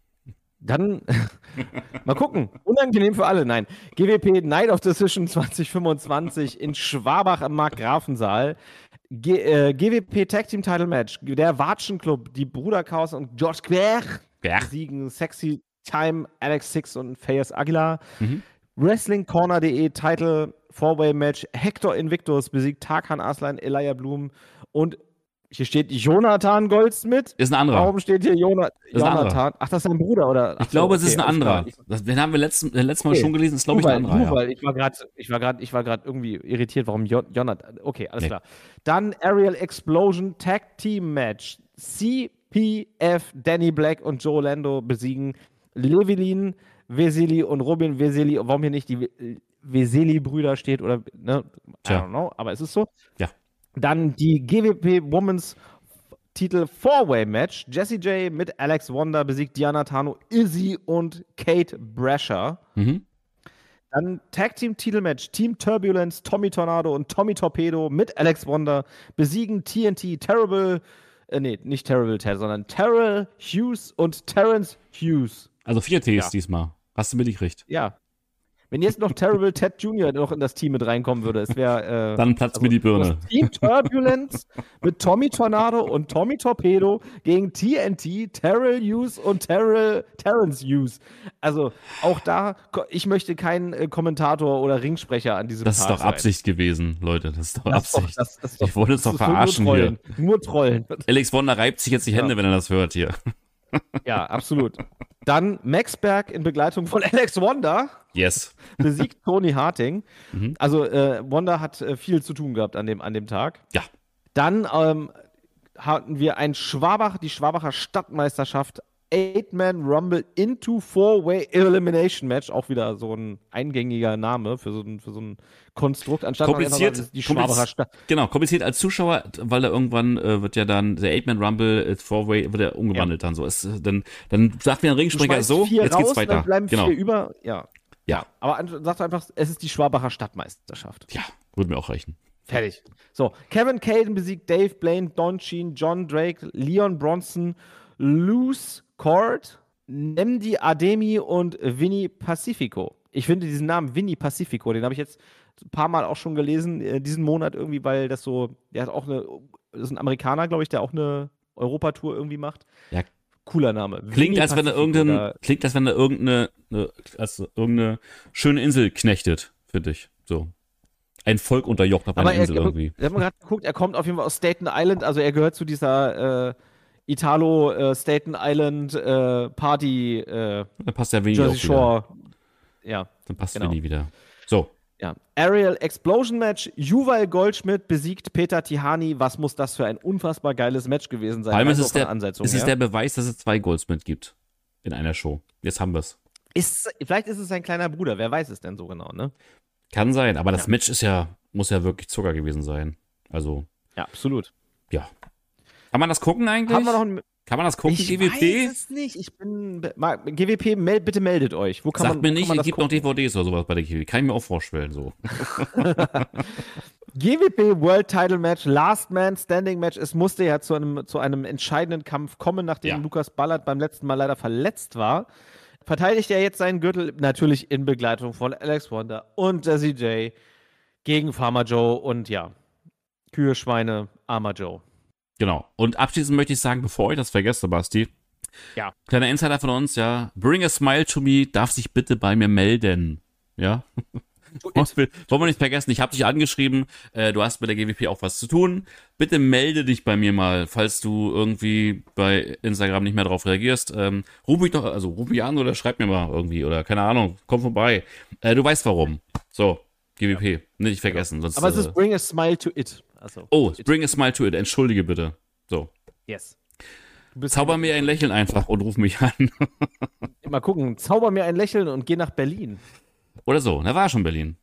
Dann mal gucken. Unangenehm für alle. Nein. G W P Night of Decision zwanzig fünfundzwanzig in Schwabach am Markgrafensaal. G äh, G W P Tag Team Title Match. Der Watschen Club, die Bruder Chaos und George Quer Ja. siegen Sexy Time, Alex Six und Fayez Aguilar. Mhm. Wrestling Corner Punkt de Title Four-Way Match. Hector Invictus besiegt Tarkan Aslan, Elijah Blum und hier steht Jonathan Goldsmith. Ist ein anderer. Warum steht hier Jona ein Jonathan? Ach, das ist sein Bruder, oder? Ach Ich glaube, so, es ist okay, ein alles anderer. klar. Ich- Das, den haben wir letzten, äh, letztes Mal Okay. schon gelesen. Ist, glaube ich, ein Zufall, anderer. Ja. Zufall. Ich war gerade, ich war gerade, ich war gerade irgendwie irritiert, warum Jo- Jonathan. Okay, alles Nee. klar. Dann Aerial Explosion Tag Team Match. C P F, Danny Black und Joe Lando besiegen Levelin, Veseli und Robin Veseli. Warum hier nicht die Veseli-Brüder steht oder, ne? I Tja. don't know, aber es ist so. Ja. Dann die G W P Women's Titel Four-Way Match. Jessie J mit Alex Wonder besiegt Diana Tano, Izzy und Kate Brasher. Mhm. Dann Tag Team Titelmatch. Team Turbulence, Tommy Tornado und Tommy Torpedo mit Alex Wonder besiegen T N T, Terrible, äh, nee, nicht Terrible Ted, sondern Terrell Hughes und Terrence Hughes. Also vier Ts Ja. diesmal. Hast du mitgekriegt. Ja. Wenn jetzt noch Terrible Ted Junior noch in das Team mit reinkommen würde, es wäre. Äh, Dann platzt mir die Birne. das Team Turbulence mit Tommy Tornado und Tommy Torpedo gegen T N T, Terrell Hughes und Terrell, Terrence Hughes. Also auch da, ko- ich möchte keinen äh, Kommentator oder Ringsprecher an diesem Das ist Tag doch sein. Absicht gewesen, Leute. Das ist doch Das ist doch- Absicht. das- das ist doch- Ich wollte es das doch ist nur verarschen hier. Trollen. Nur Trollen. Alex Wonder reibt sich jetzt die Hände, wenn er das hört hier. Ja, absolut. Dann Max Berg in Begleitung von Alex Wonder Yes. besiegt Tony Harting. Mhm. Also äh, Wonder hat äh, viel zu tun gehabt an dem, an dem Tag. Ja. Dann ähm, hatten wir ein Schwabach, die Schwabacher Stadtmeisterschaft Eight-Man Rumble into Four-Way Elimination Match. Auch wieder so ein eingängiger Name für so ein, für so ein Konstrukt. Anstatt kompliziert, sagen, die kompliziert, Schwabacher genau, kompliziert als Zuschauer, weil da irgendwann äh, wird ja dann der Eight-Man Rumble äh, Four-Way wird ja umgewandelt ja. dann so. Es, dann, dann sagt mir ein Ringsprecher so, jetzt raus, geht's weiter. Dann bleiben genau. vier über, ja. Ja. Aber an, sagt einfach, es ist die Schwabacher Stadtmeisterschaft. Ja, würde mir auch reichen. Fertig. So, Kevin Caden besiegt Dave Blaine, Don Sheen, John Drake, Leon Bronson, Loose Cord, Nemdi Ademi und Vinny Pacifico. Ich finde diesen Namen Vinny Pacifico, den habe ich jetzt ein paar Mal auch schon gelesen, äh, diesen Monat irgendwie, weil das so, der hat auch eine, das ist ein Amerikaner, glaube ich, der auch eine Europatour irgendwie macht. Ja. Cooler Name. Klingt, als wenn er irgendein, klingt, als wenn er irgendeine, eine, als irgendeine schöne Insel knechtet, finde ich. So. Ein Volk unterjocht auf einer Aber Insel er, irgendwie. Wir haben gerade geguckt, er kommt auf jeden Fall aus Staten Island, also er gehört zu dieser äh, Italo äh, Staten Island äh, Party äh, da passt ja Winnie Jersey auch Shore. Wieder. Ja. Dann passt genau. Winnie wieder. So. Ja. Aerial Explosion Match. Juval Goldschmidt besiegt Peter Tihani. Was muss das für ein unfassbar geiles Match gewesen sein? Vor allem ist es, der, der, ist es der Beweis, dass es zwei Goldsmith gibt in einer Show. Jetzt haben wir es. Ist, vielleicht ist es sein kleiner Bruder. Wer weiß es denn so genau, ne? Kann sein, aber das ja. Match ist ja, muss ja wirklich Zucker gewesen sein. Also. Ja, absolut. Ja. Kann man das gucken eigentlich? Haben wir noch ein, Kann man das gucken, ich G W P? Ich weiß es nicht. Ich bin. G W P, meld, bitte meldet euch. Wo kann Sagt man, mir wo nicht, kann man es gibt gucken? noch D V Ds oder sowas bei der G W P. Kann ich mir auch vorstellen, so. G W P World Title Match, Last Man Standing Match. Es musste ja zu einem, zu einem entscheidenden Kampf kommen, nachdem Ja. Lukas Ballard beim letzten Mal leider verletzt war. Verteidigt er jetzt seinen Gürtel, natürlich in Begleitung von Alex Wonder und Jesse J gegen Farmer Joe und ja, Kühe, Schweine, Armer Joe. Genau. Und abschließend möchte ich sagen, bevor ich das vergesse, Basti. Ja. Kleiner Insider von uns, ja. Bring a smile to me, darf sich bitte bei mir melden. Ja. Wollen wir nicht vergessen, ich habe dich angeschrieben, äh, du hast mit der G W P auch was zu tun. Bitte melde dich bei mir mal, falls du irgendwie bei Instagram nicht mehr drauf reagierst. Ähm, ruf mich doch, also ruf mich an oder schreib mir mal irgendwie oder keine Ahnung, komm vorbei. Äh, du weißt warum. So, G W P, ja. Nicht vergessen. Sonst, Aber es äh, ist Bring a Smile to it. Also, oh, it. bring a smile to it, entschuldige bitte. So. Yes. Zauber mir ein Lächeln einfach und ruf mich an. Mal gucken, zauber mir ein Lächeln und geh nach Berlin. Oder so, da war schon Berlin.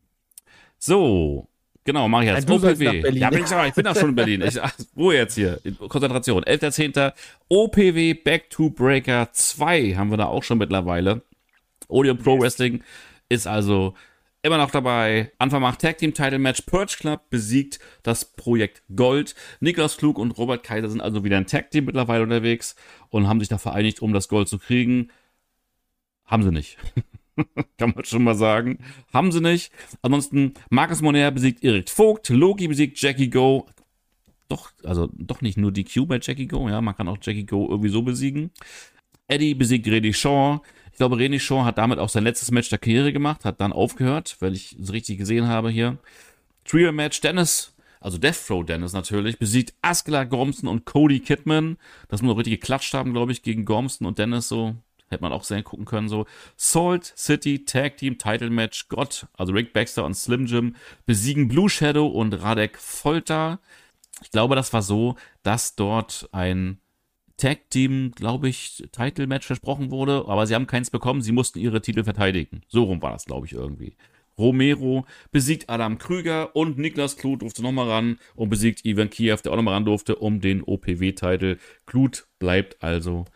So, genau, mach ich jetzt. Nein, O P W. Ja, bin ich, ich bin auch schon in Berlin. Ich, ach, Ruhe jetzt hier. Konzentration. elfter zehnter O P W Back to Breaker zwei haben wir da auch schon mittlerweile. Odeon Pro Wrestling ist also immer noch dabei. Anfang macht Tag Team Title Match. Purge Club besiegt das Projekt Gold. Niklas Klug und Robert Kaiser sind also wieder ein Tag Team mittlerweile unterwegs und haben sich da vereinigt, um das Gold zu kriegen. Haben sie nicht. Kann man schon mal sagen. Haben sie nicht. Ansonsten, Marcus Moner besiegt Erik Vogt. Loki besiegt Jackie Go. Doch, also doch nicht nur D Q bei Jackie Go. Ja, man kann auch Jackie Go irgendwie so besiegen. Eddie besiegt Randy Shaw. Ich glaube, Randy Shaw hat damit auch sein letztes Match der Karriere gemacht. Hat dann aufgehört, weil ich es richtig gesehen habe hier. Trio-Match. Dennis, also Death Row Dennis natürlich, besiegt Askeladd Gormson und Cody Kidman. Das muss auch richtig geklatscht haben, glaube ich, gegen Gormson und Dennis so. Hätte man auch sehr gucken können, so. Salt City Tag Team Title Match. Gott, also Rick Baxter und Slim Jim besiegen Blue Shadow und Radek Folter. Ich glaube, das war so, dass dort ein Tag Team, glaube ich, Title Match versprochen wurde, aber sie haben keins bekommen. Sie mussten ihre Titel verteidigen. So rum war das, glaube ich, irgendwie. Romero besiegt Adam Krüger und Niklas Kluth durfte nochmal ran und besiegt Ivan Kiev, der auch nochmal ran durfte, um den O P W-Titel. Kluth bleibt also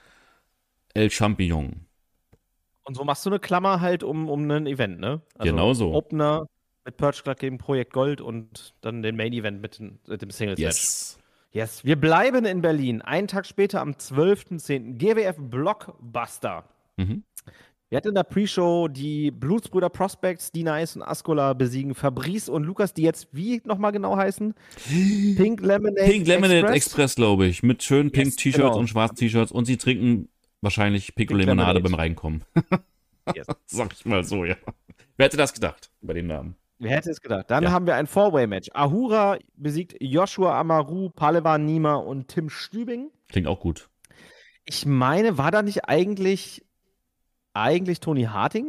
El Champion. Und so machst du eine Klammer halt um, um ein Event, ne? Also genau so. Opener mit Purge Club gegen Projekt Gold und dann den Main Event mit, mit dem Singles Match. Yes. Yes. Wir bleiben in Berlin. Einen Tag später am zwölfter zehnter G W F Blockbuster. Mhm. Wir hatten in der Pre-Show die Blutsbrüder Prospects, D-Nice und Ascola besiegen Fabrice und Lukas, die jetzt wie nochmal genau heißen? Pink Lemonade Pink Lemonade Express, Express glaube ich. Mit schönen Pink Yes, T-Shirts genau. und schwarzen T-Shirts und sie trinken wahrscheinlich Pico Pink Limonade Lemonade. beim Reinkommen. Yes. Sag ich mal so, ja. Wer hätte das gedacht bei den Namen? Wer hätte es gedacht? Dann Ja. haben wir ein Four-Way-Match. Ahura besiegt Joshua Amaru, Palevan Nima und Tim Stübing. Klingt auch gut. Ich meine, war da nicht eigentlich, eigentlich Tony Harting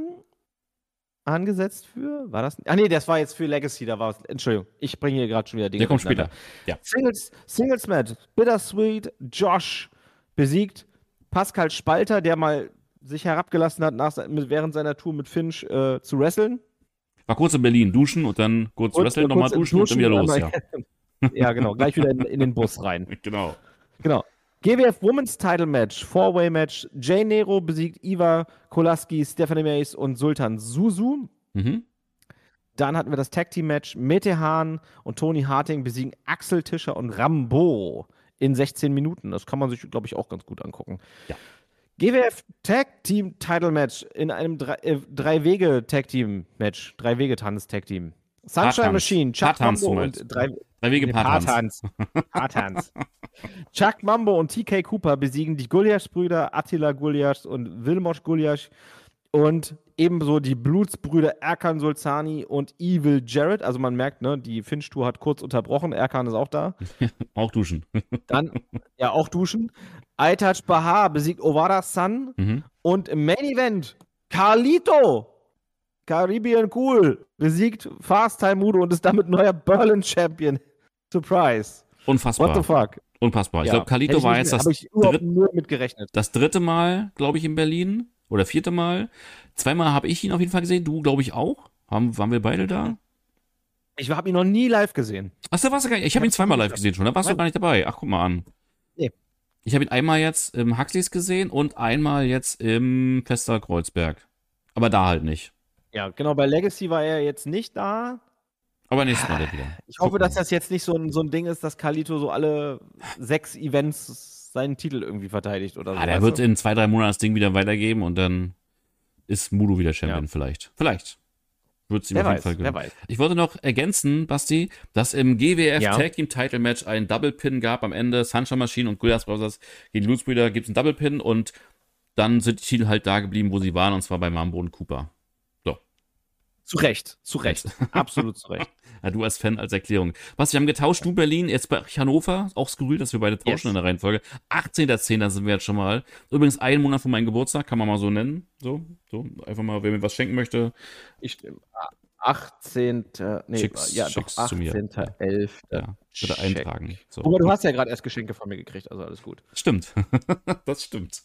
angesetzt für? War das? Ah, nee, das war jetzt für Legacy. Da war es. Entschuldigung, ich bringe hier gerade schon wieder Dinge. Der kommt später. durcheinander. Ja. Singles, Singles Match. Bittersweet Josh besiegt Pascal Spalter, der mal sich herabgelassen hat, nach, während seiner Tour mit Finch äh, zu wresteln. War kurz in Berlin duschen und dann kurz Und, wresteln, äh, nochmal kurz duschen, und dann wieder los, einmal- ja. Ja, genau. Gleich wieder in, in den Bus rein. Genau. Genau. G W F Women's Title Match, Four-Way-Match. Jay Nero besiegt Iva Kolaski, Stephanie Mace und Sultan Suzu. Mhm. Dann hatten wir das Tag Team Match. Mete Hahn und Tony Harting besiegen Axel Tischer und Rambo in sechzehn Minuten. Das kann man sich, glaube ich, auch ganz gut angucken. Ja. G W F Tag Team Title Match in einem Drei-Wege-Tag-Team-Match. Drei-Wege-Tanz-Tag-Team. Sunshine Paartanz. Machine, Chuck Paartanz, Mambo du und meinst. drei, Drei Wege nee, Paartanz. Paartanz. Paartanz. Chuck Mambo und T K Cooper besiegen die Gulliasch-Brüder, Attila Gulliasch und Vilmos Gulliasch. Und ebenso die Blutsbrüder Erkan Sulzani und Evil Jarrett. Also man merkt, ne, die Finch-Tour hat kurz unterbrochen. Erkan ist auch da. Auch duschen. Dann, ja, auch duschen. Aitaj Bahar besiegt Ovada Sun. Mhm. Und im Main Event Carlito, Caribbean Cool, besiegt Fast Time Mudo und ist damit neuer Berlin Champion. Surprise. Unfassbar. What the fuck? Unfassbar. Ich Ja. glaube, Carlito Hätte ich war nicht jetzt mehr- das, hab ich überhaupt dritt, nur mit gerechnet. das dritte Mal, glaube ich, in Berlin. Oder vierte Mal. Zweimal habe ich ihn auf jeden Fall gesehen. Du, glaube ich, auch. Haben, waren wir beide da? Ich habe ihn noch nie live gesehen. Achso, warst du gar nicht. Ich habe ihn zweimal live gesehen schon. Da warst du Nein. gar nicht dabei. Ach, guck mal an. Nee. Ich habe ihn einmal jetzt im Huxleys gesehen und einmal jetzt im Fester Kreuzberg. Aber da halt nicht. Ja, genau, bei Legacy war er jetzt nicht da. Aber nächstes Mal dann wieder. Ich hoffe, Gucken dass das jetzt nicht so ein, so ein Ding ist, dass Carlito so alle sechs Events seinen Titel irgendwie verteidigt oder so. Ah, der weißt wird du? in zwei, drei Monaten das Ding wieder weitergeben und dann ist Mudo wieder Champion Ja. vielleicht. Vielleicht. Wird es ihm Wer auf jeden weiß, Fall wer gönnen. weiß. Ich wollte noch ergänzen, Basti, dass im G W F Ja. Tag Team Title Match ein Double Pin gab am Ende. Sunshine Machine und Gullias Brothers gegen die Blutsbrüder gibt es einen Double Pin und dann sind die Titel halt da geblieben, wo sie waren, und zwar bei Mambo und Cooper. Zu Recht, zu Recht. Absolut zu Recht. Ja, du als Fan als Erklärung. Was, wir haben getauscht, du Berlin, jetzt bei Hannover, auch skurril, dass wir beide tauschen Yes. in der Reihenfolge. achtzehnter zehnter sind wir jetzt schon mal. Übrigens einen Monat vor meinem Geburtstag, kann man mal so nennen. So, so, einfach mal, wer mir was schenken möchte. Ich, achtzehnten Nee, Schick's- ja, doch, schick's zu mir. achtzehnten elften Ja, bitte Check. eintragen. So. Aber du hast ja gerade erst Geschenke von mir gekriegt, also alles gut. Stimmt. Das stimmt.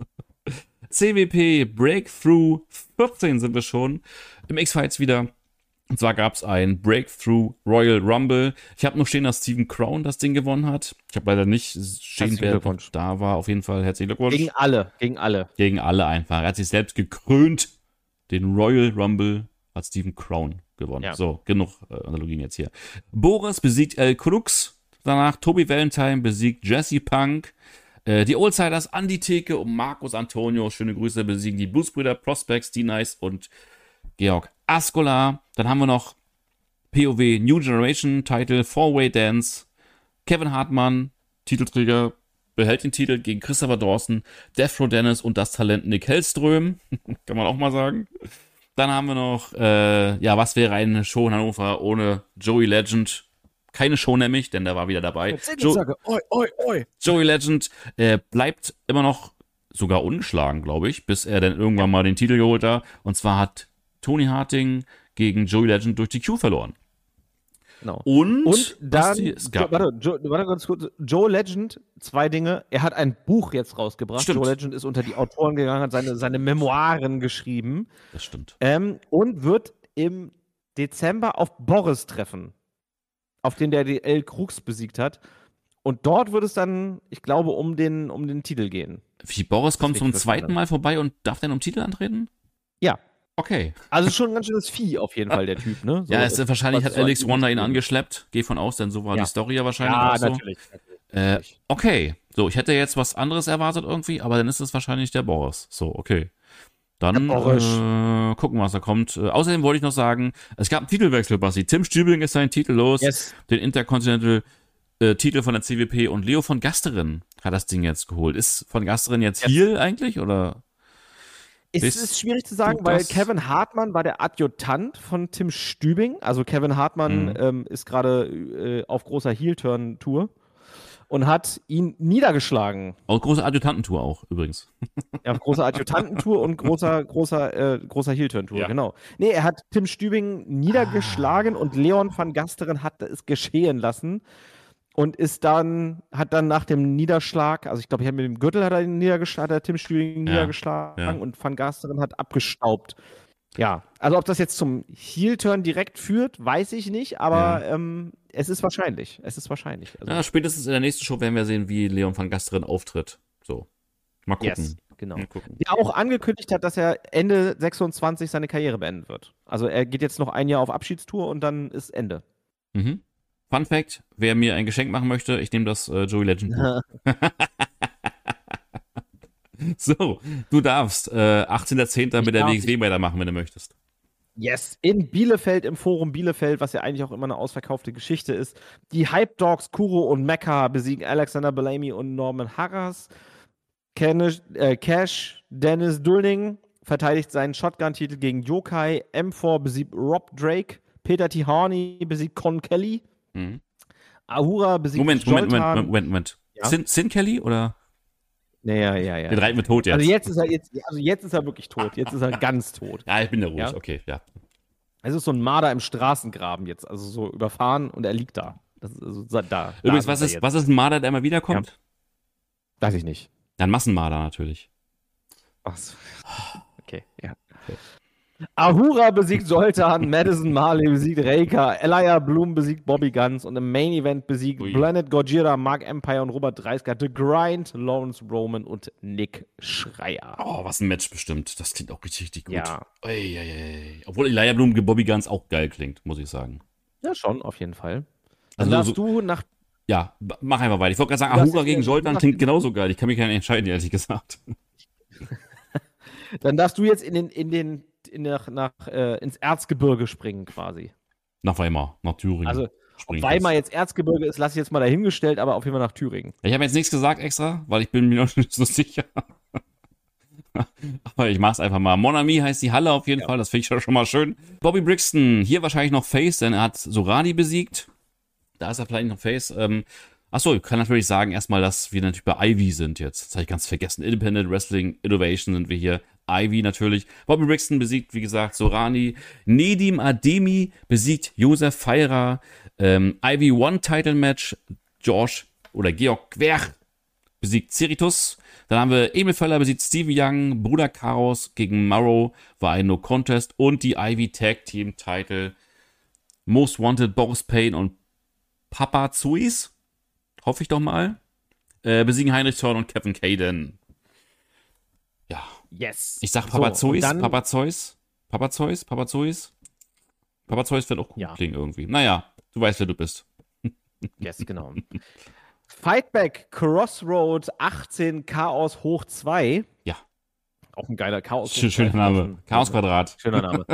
C W P Breakthrough vierzehn sind wir schon. Im X-Fights wieder. Und zwar gab es ein Breakthrough Royal Rumble. Ich habe noch stehen, dass Steven Crown das Ding gewonnen hat. Ich habe leider nicht stehen, Herzlichen wer Glückwunsch. da war. Auf jeden Fall herzlichen Glückwunsch. Gegen alle, gegen alle. Gegen alle einfach. Er hat sich selbst gekrönt. Den Royal Rumble hat Steven Crown gewonnen. Ja. So, genug äh, Analogien jetzt hier. Boris besiegt El Crux. Danach Toby Valentine besiegt Jesse Punk. Äh, die Oldsiders Andy Theke und Marcos Antonio, schöne Grüße, besiegen die Bluesbrüder Prospects, D-Nice und Georg Askola. Dann haben wir noch P O W New Generation Title, Four-Way Dance. Kevin Hartmann, Titelträger, behält den Titel gegen Christopher Dawson, Death Row Dennis und das Talent Nick Hellström. Kann man auch mal sagen. Dann haben wir noch, äh, ja, was wäre eine Show in Hannover ohne Joey Legend? Keine Show nämlich, denn der war wieder dabei. Jo oi, oi, oi. Joey Legend äh, bleibt immer noch sogar ungeschlagen, glaube ich, bis er dann irgendwann mal den Titel geholt hat. Und zwar hat Tony Harting gegen Joey Legend durch die Q verloren. Genau. Und, Und dann, Basti, es gab, Jo, warte, Jo- warte ganz kurz. Joe Legend, zwei Dinge. Er hat ein Buch jetzt rausgebracht. Stimmt. Joe Legend ist unter die Autoren gegangen, hat seine, seine Memoiren geschrieben das stimmt. ähm, und wird im Dezember auf Boris treffen, auf den der die El Crux besiegt hat. Und dort wird es dann, ich glaube, um den, um den Titel gehen. Wie, Boris kommt richtig zum verstanden. zweiten Mal vorbei und darf dann um Titel antreten? Ja. Okay. Also schon ein ganz schönes Vieh auf jeden Fall, der Typ, ne? So, Ja, es, wahrscheinlich was hat so Alex an Wonder ihn Übung- angeschleppt. Geh von aus, denn so war Ja. die Story ja wahrscheinlich Ja, auch so. natürlich. natürlich, Äh, natürlich. okay. So, ich hätte jetzt was anderes erwartet irgendwie, aber dann ist es wahrscheinlich der Boris. So, okay. Dann Der Boris. äh, gucken, was da kommt. Äh, außerdem wollte ich noch sagen, es gab einen Titelwechsel, Basti. Tim Stübing ist sein Titel los. Yes. Den Intercontinental äh, Titel von der C W P und Leo von Gasteren hat das Ding jetzt geholt. Ist von Gasteren jetzt Yes. Heel eigentlich oder? Es Ist- ist schwierig zu sagen, tut weil das- Kevin Hartmann war der Adjutant von Tim Stübing. Also Kevin Hartmann Mhm. ähm, ist gerade äh, auf großer Heel-Turn-Tour und hat ihn niedergeschlagen. Auch große Adjutantentour auch übrigens. Ja, auf großer Adjutantentour und großer, großer, äh, großer Heel-Turn-Tour, Ja. genau. Nee, er hat Tim Stübing niedergeschlagen und Leon van Gasteren hat es geschehen lassen. und ist dann, hat dann nach dem Niederschlag, also ich glaube, mit dem Gürtel hat er, den niedergeschlagen, hat er Tim Sterling Ja, niedergeschlagen ja. und Van Gasteren hat abgestaubt. Ja, also ob das jetzt zum Heel-Turn direkt führt, weiß ich nicht, aber Ja. ähm, es ist wahrscheinlich. Es ist wahrscheinlich. Also, Ja, spätestens in der nächsten Show werden wir sehen, wie Leon Van Gasteren auftritt. So. Mal gucken. yes, genau. Mal gucken. Der auch angekündigt hat, dass er Ende sechsundzwanzig seine Karriere beenden wird. Also er geht jetzt noch ein Jahr auf Abschiedstour und dann ist Ende. Mhm. Fun Fact: Wer mir ein Geschenk machen möchte, ich nehme das äh, Joey Legend Buch. So, du darfst äh, achtzehnter zehnter Ich mit der darf, W X W weitermachen, wenn du möchtest. Yes, in Bielefeld, im Forum Bielefeld, was ja eigentlich auch immer eine ausverkaufte Geschichte ist. Die Hype Dogs, Kuro und Mecca besiegen Alexander Bellamy und Norman Harras. Cash, äh, Cash Dennis Dulning verteidigt seinen Shotgun-Titel gegen Yokai. M vier besiegt Rob Drake. Peter Tihanyi besiegt Con Kelly. Mhm. Ahura besiegt Moment, Moment, Joltan. Moment, Moment, Moment. Ja? Sin, Sin Kelly oder? Ja, ja, ja, ja. Den reiten wir tot jetzt. Also jetzt ist er jetzt, also jetzt ist er wirklich tot. Jetzt ist er ganz tot. Ja, ich bin da ruhig, Ja? okay, ja. Es ist so ein Marder im Straßengraben jetzt, also so überfahren und er liegt da. Das ist also da. Übrigens, da was er ist, jetzt. was ist ein Marder, der immer wiederkommt? Ja. Weiß ich nicht. Ein Massenmarder natürlich. Ach so. Okay, ja. Ahura besiegt Joltan, Madison Marley besiegt Reika, Elia Bloom besiegt Bobby Guns und im Main Event besiegt Ui. Planet Gojira, Mark Empire und Robert Dreisker, The Grind, Lawrence Roman und Nick Schreier. Oh, was ein Match bestimmt. Das klingt auch richtig, richtig gut. Ja. Ui, ui, ui. Obwohl Elijah Bloom gegen Bobby Guns auch geil klingt, muss ich sagen. Ja, schon, auf jeden Fall. Dann Also darfst so- du nach. Ja, b- mach einfach weiter. Ich wollte gerade sagen, Du hast Ahura jetzt- gegen du Joltan hast- klingt genauso geil. Ich kann mich gar nicht entscheiden, ehrlich gesagt. Dann darfst du jetzt in den, in den, in nach, nach, äh, ins Erzgebirge springen, quasi. Nach Weimar, nach Thüringen. Also, spring ich Ob Weimar jetzt. jetzt Erzgebirge ist, lasse ich jetzt mal dahingestellt, aber auf jeden Fall nach Thüringen. Ich habe jetzt nichts gesagt extra, weil ich bin mir noch nicht so sicher. Aber ich mach's einfach mal. Mon Ami heißt die Halle auf jeden Ja. Fall, das finde ich schon mal schön. Bobby Brixton, hier wahrscheinlich noch Face, denn er hat Sorani besiegt. Da ist er vielleicht noch Face. Ähm, achso, ich kann natürlich sagen erstmal, dass wir natürlich bei Ivy sind jetzt. Das habe ich ganz vergessen. Independent Wrestling Innovation sind wir hier. Ivy natürlich. Bobby Brixton besiegt, wie gesagt, Sorani. Nedim Ademi besiegt Josef Feira. Ähm, Ivy One Title Match. George oder Georg Quer besiegt Ceritus. Dann haben wir Emil Völler besiegt Steven Young. Bruder Chaos gegen Morrow war ein No Contest. Und die Ivy Tag Team Title. Most Wanted Boris Payne und Papa Zuis. Hoffe ich doch mal. Äh, besiegen Heinrich Thorn und Kevin Caden. Ja. Yes. Ich sag Papa So, und Zeus, dann- Papa Zeus, Papa Zeus, Papa Zeus. Papa Zeus wird auch gut Ja. klingen irgendwie. Naja, du weißt, wer du bist. Yes, genau. Fightback Crossroads achtzehn Chaos hoch zwei. Ja. Auch ein geiler Chaos. Schön, schöner Name. Chaos Quadrat. Schöner Name.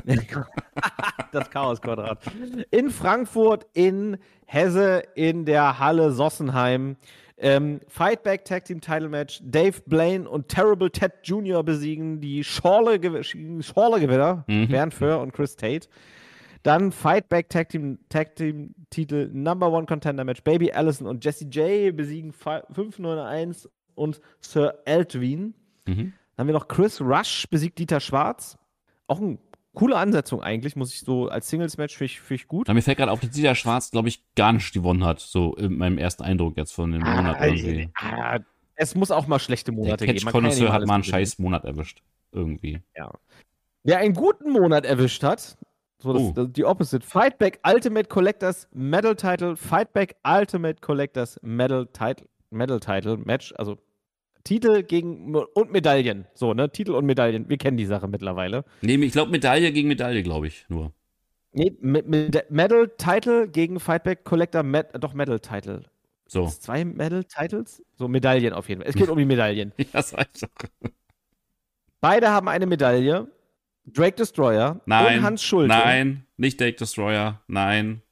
Das Chaos Quadrat. In Frankfurt, in Hesse, in der Halle Sossenheim. Ähm, Fightback Tag Team Title Match. Dave Blaine und Terrible Ted Junior besiegen die Schorle-Gewinner, Schorle Mhm. Bernd Föhr und Chris Tate. Dann Fightback Tag Team, Tag Team Titel Number One Contender Match. Baby Allison und Jesse J besiegen fünf neun eins und Sir Eltwin. Mhm. Dann haben wir noch Chris Rush besiegt Dieter Schwarz. Auch eine coole Ansetzung eigentlich, muss ich so als Singles-Match finde ich, find ich gut. Na, mir fällt gerade auf, dass dieser Schwarz, glaube ich, gar nicht gewonnen hat. So in meinem ersten Eindruck jetzt von dem Monat Ah, irgendwie. ah, es muss auch mal schlechte Der Monate geben. Catch Man kann ja nicht Connoisseur hat alles mal einen gewinnen. scheiß Monat erwischt. Irgendwie. Ja. Wer einen guten Monat erwischt hat, so das, Oh. das, die Opposite. Fightback Ultimate Collectors Medal Title, Fightback Ultimate Collectors Medal Title, Medal Title Match, also Titel gegen und Medaillen. So, ne? Titel und Medaillen. Wir kennen die Sache mittlerweile. Nee, ich glaube Medaille gegen Medaille, glaube ich, nur. Nee, Me- Me- Medal Title gegen Fightback Collector, Med doch Medal Title. So. Ist zwei Medal Titles? So, Medaillen auf jeden Fall. Es geht um die Medaillen. Ja, das weiß ich doch. Beide haben eine Medaille. Drake Destroyer Nein. und Hans Schulte. Nein, nicht Dake Destroyer. Nein.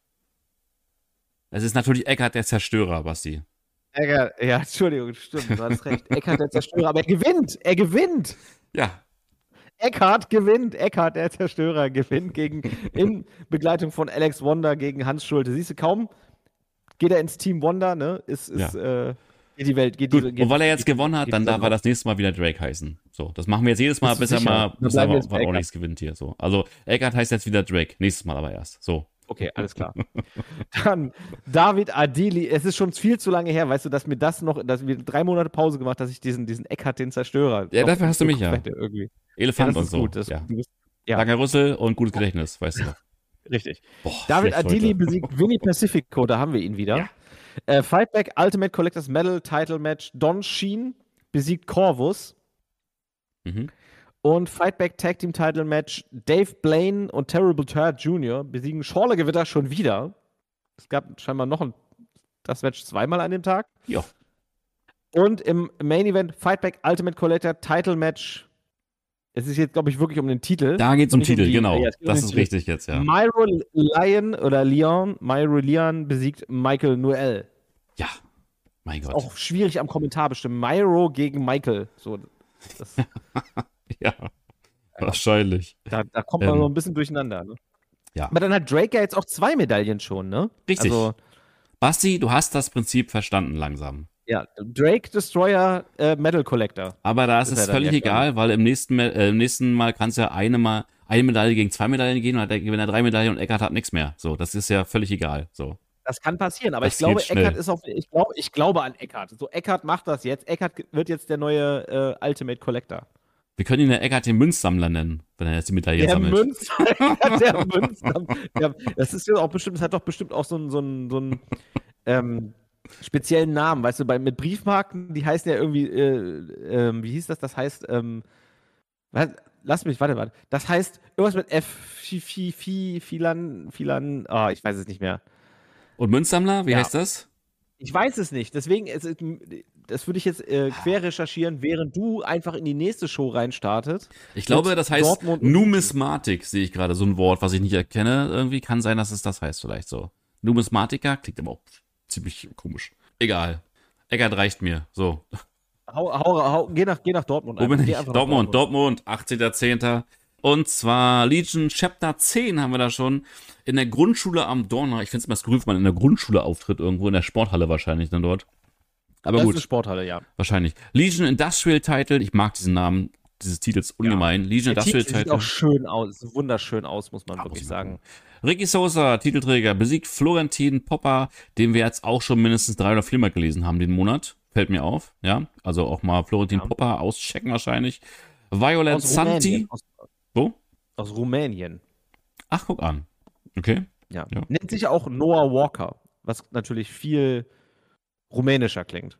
Es ist natürlich Eckhart der Zerstörer, Basti. Eckart, ja, Entschuldigung, stimmt, du hast recht. Eckhart der Zerstörer, aber er gewinnt. Er gewinnt. Ja. Eckhart gewinnt. Eckhart der Zerstörer gewinnt gegen, in Begleitung von Alex Wonder gegen Hans Schulte. Siehst du, kaum geht er ins Team Wonder, ne? Ist, ist, Ja. äh, geht die Welt, geht Gut, diese, geht, und weil er jetzt geht- gewonnen hat, geht dann dieser darf er das nächste Mal wieder Drake heißen. So, das machen wir jetzt jedes Mal, Bist du bis er sicher? mal, Dann bis er bleiben wir mal jetzt bei was Eckhart. ordentliches gewinnt hier. So. Also, Eckhart heißt jetzt wieder Drake. Nächstes Mal aber erst. So. Okay, alles klar. Dann David Adili. Es ist schon viel zu lange her, weißt du, dass mir das noch, dass wir drei Monate Pause gemacht, dass ich diesen, diesen Eckhart, den Zerstörer. Ja, noch dafür hast du im mich ja. Kopf hätte irgendwie. Elefant Ja, das und ist so. gut. Das, ja. du bist- ja, Langer Rüssel und gutes Gedächtnis, weißt du noch. richtig. Boah, David schlecht Adili heute. besiegt Vinny Pacifico, da haben wir ihn wieder. Ja. Äh, Fightback Ultimate Collectors Medal Title Match. Don Sheen besiegt Corvus. Mhm. Und Fightback Tag Team Title Match. Dave Blaine und Terrible Turd Junior besiegen Schorle-Gewitter schon wieder. Es gab scheinbar noch ein, das Match zweimal an dem Tag. Ja. Und im Main Event Fightback Ultimate Collector Title Match. Es ist jetzt, glaube ich, wirklich um den Titel. Da geht es um Nicht um Titel, die- genau. ja, es geht um das den ist Titel. richtig jetzt, ja. Myro Lion oder Leon, Myro Leon besiegt Michael Noel. Ja. Mein Gott. Auch schwierig am Kommentar bestimmen. Myro gegen Michael. So, das, Ja. Wahrscheinlich. da, da kommt man Ähm. so ein bisschen durcheinander. Ne? Ja. Aber dann hat Drake ja jetzt auch zwei Medaillen schon, ne? Richtig. Also, Basti, du hast das Prinzip verstanden langsam. ja, Drake Destroyer äh, Medal Collector. Aber da ist Ist es er dann völlig ja egal, weil im nächsten, Ma- äh, im nächsten Mal kann es ja eine, mal, eine Medaille gegen zwei Medaillen gehen und hat der Gewinner drei Medaillen und Eckart hat nichts mehr. So, das ist ja völlig egal. So. Das kann passieren, aber Das ich glaube, geht schnell. Eckart ist auf. Ich glaube, ich glaube an Eckart. So, Eckart macht das jetzt. Eckart wird jetzt der neue äh, Ultimate Collector. Wir können ihn ja Eckart den Münzsammler nennen, wenn er jetzt die Medaille Der sammelt. Münzsammler, der Münzsammler. Der, das ist ja auch bestimmt, das hat doch bestimmt auch so einen so einen, so einen ähm, speziellen Namen, weißt du, bei, mit Briefmarken, die heißen ja irgendwie, äh, ähm, wie hieß das? Das heißt, ähm, was, lass mich, warte, warte. Das heißt, irgendwas mit F, Fi, Fi, Fi, Filan, Filan, ah, ich weiß es nicht mehr. Und Münzsammler, wie Ja. heißt das? Ich weiß es nicht, deswegen, es, ist- das würde ich jetzt äh, quer recherchieren, während du einfach in die nächste Show reinstartet. Ich glaube, Mit das heißt Dortmund und- Numismatik, sehe ich gerade. So ein Wort, was ich nicht erkenne. Irgendwie kann sein, dass es das heißt vielleicht so. Numismatiker klingt aber auch ziemlich komisch. Egal. Eckart reicht mir. So. Hau, hau, hau, geh, nach, geh nach Dortmund. Wo einfach. bin Geh ich? einfach nach Dortmund, Dortmund, achtzehnter zehnter Und zwar Legion Chapter zehn haben wir da schon in der Grundschule am Dorner. Ich finde es mal skurril, wenn man in der Grundschule auftritt, irgendwo in der Sporthalle wahrscheinlich dann dort. Aber Das ist gut, eine Sporthalle, ja. wahrscheinlich. Legion Industrial Title, ich mag diesen Namen dieses Titels ungemein. Legion Der Industrial Titel sieht Title. auch schön aus, sieht wunderschön aus, muss man Ja, wirklich muss man sagen. Ricky Sosa, Titelträger, besiegt Florentin Popper, den wir jetzt auch schon mindestens drei oder viermal gelesen haben den Monat. Fällt mir auf, ja. Also auch mal Florentin Ja. Popper auschecken wahrscheinlich. Violet Aus Santi. Rumänien. Aus, Wo? aus Rumänien. Ach, guck an. Okay. Ja. Ja. Nennt sich auch Noah Walker, was natürlich viel rumänischer klingt.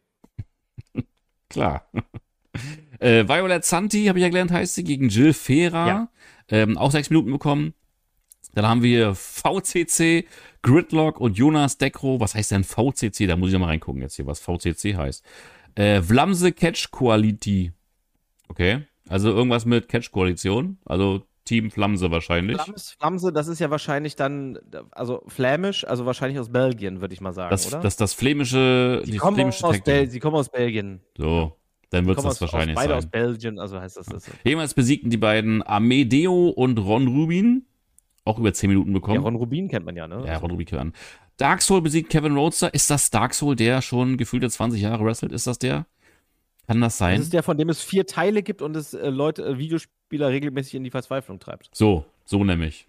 Klar. äh, Violet Santi, habe ich ja gelernt, heißt sie, gegen Jill Ferrer. Ja. Ähm, auch sechs Minuten bekommen. Dann haben wir V C C, Gridlock und Jonas Dekro. Was heißt denn V C C? Da muss ich ja mal reingucken jetzt hier, was V C C heißt. Äh, Vlamse Catch Quality. Okay. Also irgendwas mit Catch-Koalition. Also Team Flamse wahrscheinlich. Flams, Flamse, das ist ja wahrscheinlich dann, also flämisch, also wahrscheinlich aus Belgien, würde ich mal sagen, Das, oder? das, das flämische, sie, die kommen flämische aus Tag Team. Bel sie kommen aus Belgien. So, dann Sie wird es kommen das aus, wahrscheinlich aus, beide sein. aus Belgien, also heißt das das. Jemals besiegten die beiden Amedeo und Ron Rubin. Auch über zehn Minuten Ja, bekommen. Ron Rubin kennt man ja, ne? Ja, Ron Rubin kann. Dark Soul besiegt Kevin Roadster. Ist das Dark Soul, der schon gefühlte zwanzig Jahre wrestelt? Ist das der? Kann das sein? Das ist der, von dem es vier Teile gibt und es äh, Leute, äh, Videospieler regelmäßig in die Verzweiflung treibt. So, so nämlich.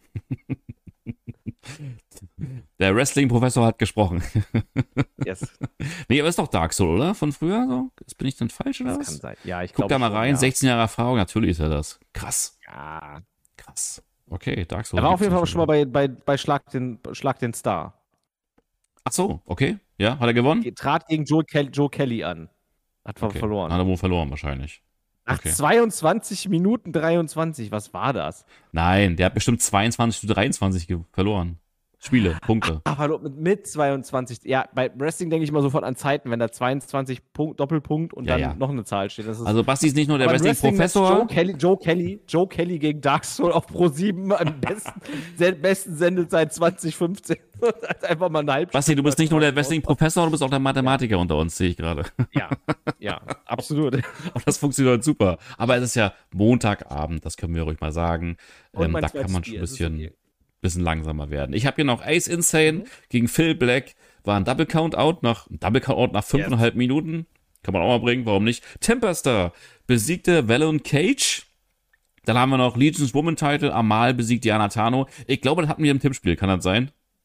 Der Wrestling-Professor hat gesprochen. Yes, Nee, aber ist doch Dark Soul, oder? Von früher? So? Jetzt bin ich dann falsch, oder das was? kann sein. Ja, ich Guck glaub da mal schon, rein. Ja. sechzehn Jahre Erfahrung, natürlich ist er das. Krass, Ja. krass. Okay, Dark Soul. Er war auf gibt's jeden Fall ja auch schon mal bei, bei, bei Schlag, den, Schlag den Star. Ach so, okay. Ja, hat er gewonnen? Ge- Trat gegen Joe, Kel Joe Kelly an. Hat ver- Okay. verloren. Hat er wohl verloren wahrscheinlich. Nach okay. zweiundzwanzig Minuten dreiundzwanzig, was war das? Nein, der hat bestimmt zweiundzwanzig zu dreiundzwanzig ge- verloren. Spiele, Punkte. Ach, hallo, mit, mit zweiundzwanzig. Ja, bei Wrestling denke ich mal sofort an Zeiten, wenn da zweiundzwanzig Punkt, Doppelpunkt und Ja, dann ja. noch eine Zahl steht. Das ist Also Basti ist nicht nur der Aber im Wrestling-Match Wrestling-Professor. Joe Kelly, Joe Kelly, Joe Kelly gegen Dark Soul auf Pro sieben am besten, se- besten sendet seit zwanzig fünfzehn. Einfach mal eine halbe Basti, du bist nicht nur der Stunde- Wrestling-Professor, du bist auch der Mathematiker unter uns, sehe ich gerade. Ja, ja, absolut. Und das funktioniert super. Aber es ist ja Montagabend, das können wir ruhig mal sagen. Und Ähm, mein da zweites kann man schon Bier, ein es ist bisschen, okay. bisschen langsamer werden. Ich habe hier noch Ace Insane Mhm. gegen Phil Black. War ein Double Countout nach, ein Double Countout nach fünfeinhalb Minuten. Kann man auch mal bringen, warum nicht? Temperstar besiegte Vallon Cage. Dann haben wir noch Legion's Woman Title. Amal besiegt Diana Tano. Ich glaube, das hatten wir im Tippspiel. Kann das sein?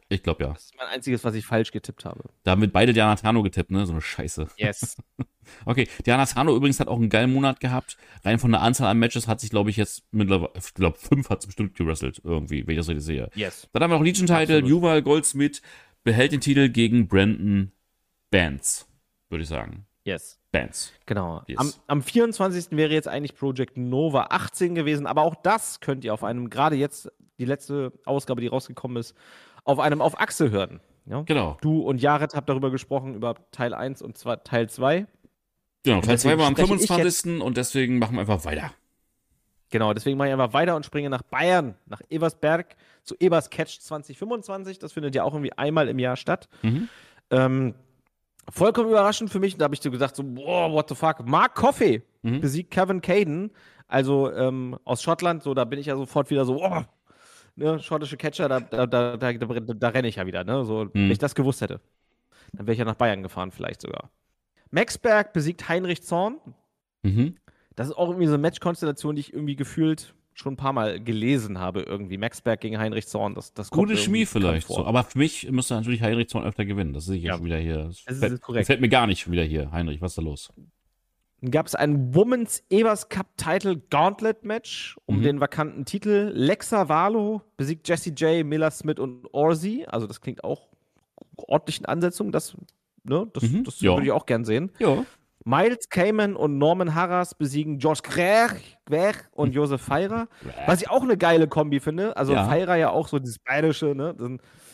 Ich glaube ja. Das ist mein einziges, was ich falsch getippt habe. Da haben wir beide Diana Tano getippt, ne? So eine Scheiße. Yes. Okay, Diana Tano übrigens hat auch einen geilen Monat gehabt. Rein von der Anzahl an Matches hat sich, glaube ich, jetzt mittlerweile, ich glaube, fünf hat sie bestimmt gewrestelt, irgendwie, wenn ich das richtig sehe. Yes. Dann haben wir noch Legion-Title, Yuval Goldsmith behält den Titel gegen Brandon Bands, würde ich sagen. Yes. Bands. Genau. Yes. Am, am vierundzwanzigsten wäre jetzt eigentlich Project Nova achtzehn gewesen, aber auch das könnt ihr auf einem, gerade jetzt die letzte Ausgabe, die rausgekommen ist, auf einem Auf Achse hören. Ja? Genau. Du und Jared habt darüber gesprochen, über Teil eins und zwar Teil zwei. Genau, Teil zwei war am spreche ich fünfundzwanzigsten und deswegen machen wir einfach weiter. Genau, deswegen mache ich einfach weiter und springe nach Bayern, nach Ebersberg, zu Ebers Catch zwanzig fünfundzwanzig. Das findet ja auch irgendwie einmal im Jahr statt. Mhm. Ähm, vollkommen überraschend für mich. Da habe ich so gedacht, so, wow, what the fuck. Mark Coffey Mhm. besiegt Kevin Caden, also ähm, aus Schottland. So, da bin ich ja sofort wieder so, oh, ne, schottische Catcher, da, da, da, da, da, da renne ich ja wieder. Ne? So, Mhm. wenn ich das gewusst hätte, dann wäre ich ja nach Bayern gefahren vielleicht sogar. Max Berg besiegt Heinrich Zorn. Mhm. Das ist auch irgendwie so eine Matchkonstellation, die ich irgendwie gefühlt schon ein paar Mal gelesen habe irgendwie. Max Berg gegen Heinrich Zorn, das, das kommt Gute mir Schmied irgendwie bekannt vielleicht. vor. So. Aber für mich müsste natürlich Heinrich Zorn öfter gewinnen. Das sehe ich ja Ja. schon wieder hier. Das Das ist fällt, korrekt. das fällt mir gar nicht schon wieder hier. Heinrich, was ist da los? Dann gab es ein Women's Evers Cup Title Gauntlet Match um Mhm. den vakanten Titel. Lexa Valo besiegt Jessie J, Miller Smith und Orsi. Also das klingt auch ordentlichen Ansetzungen. Das, ne, das, Mhm. das Ja. würde ich auch gern sehen. Ja. Miles Kamen und Norman Harras besiegen George Grech und Josef Feirer. Was ich auch eine geile Kombi finde. Also Ja. Feirer ja auch so dieses Bayerische, ne? Das,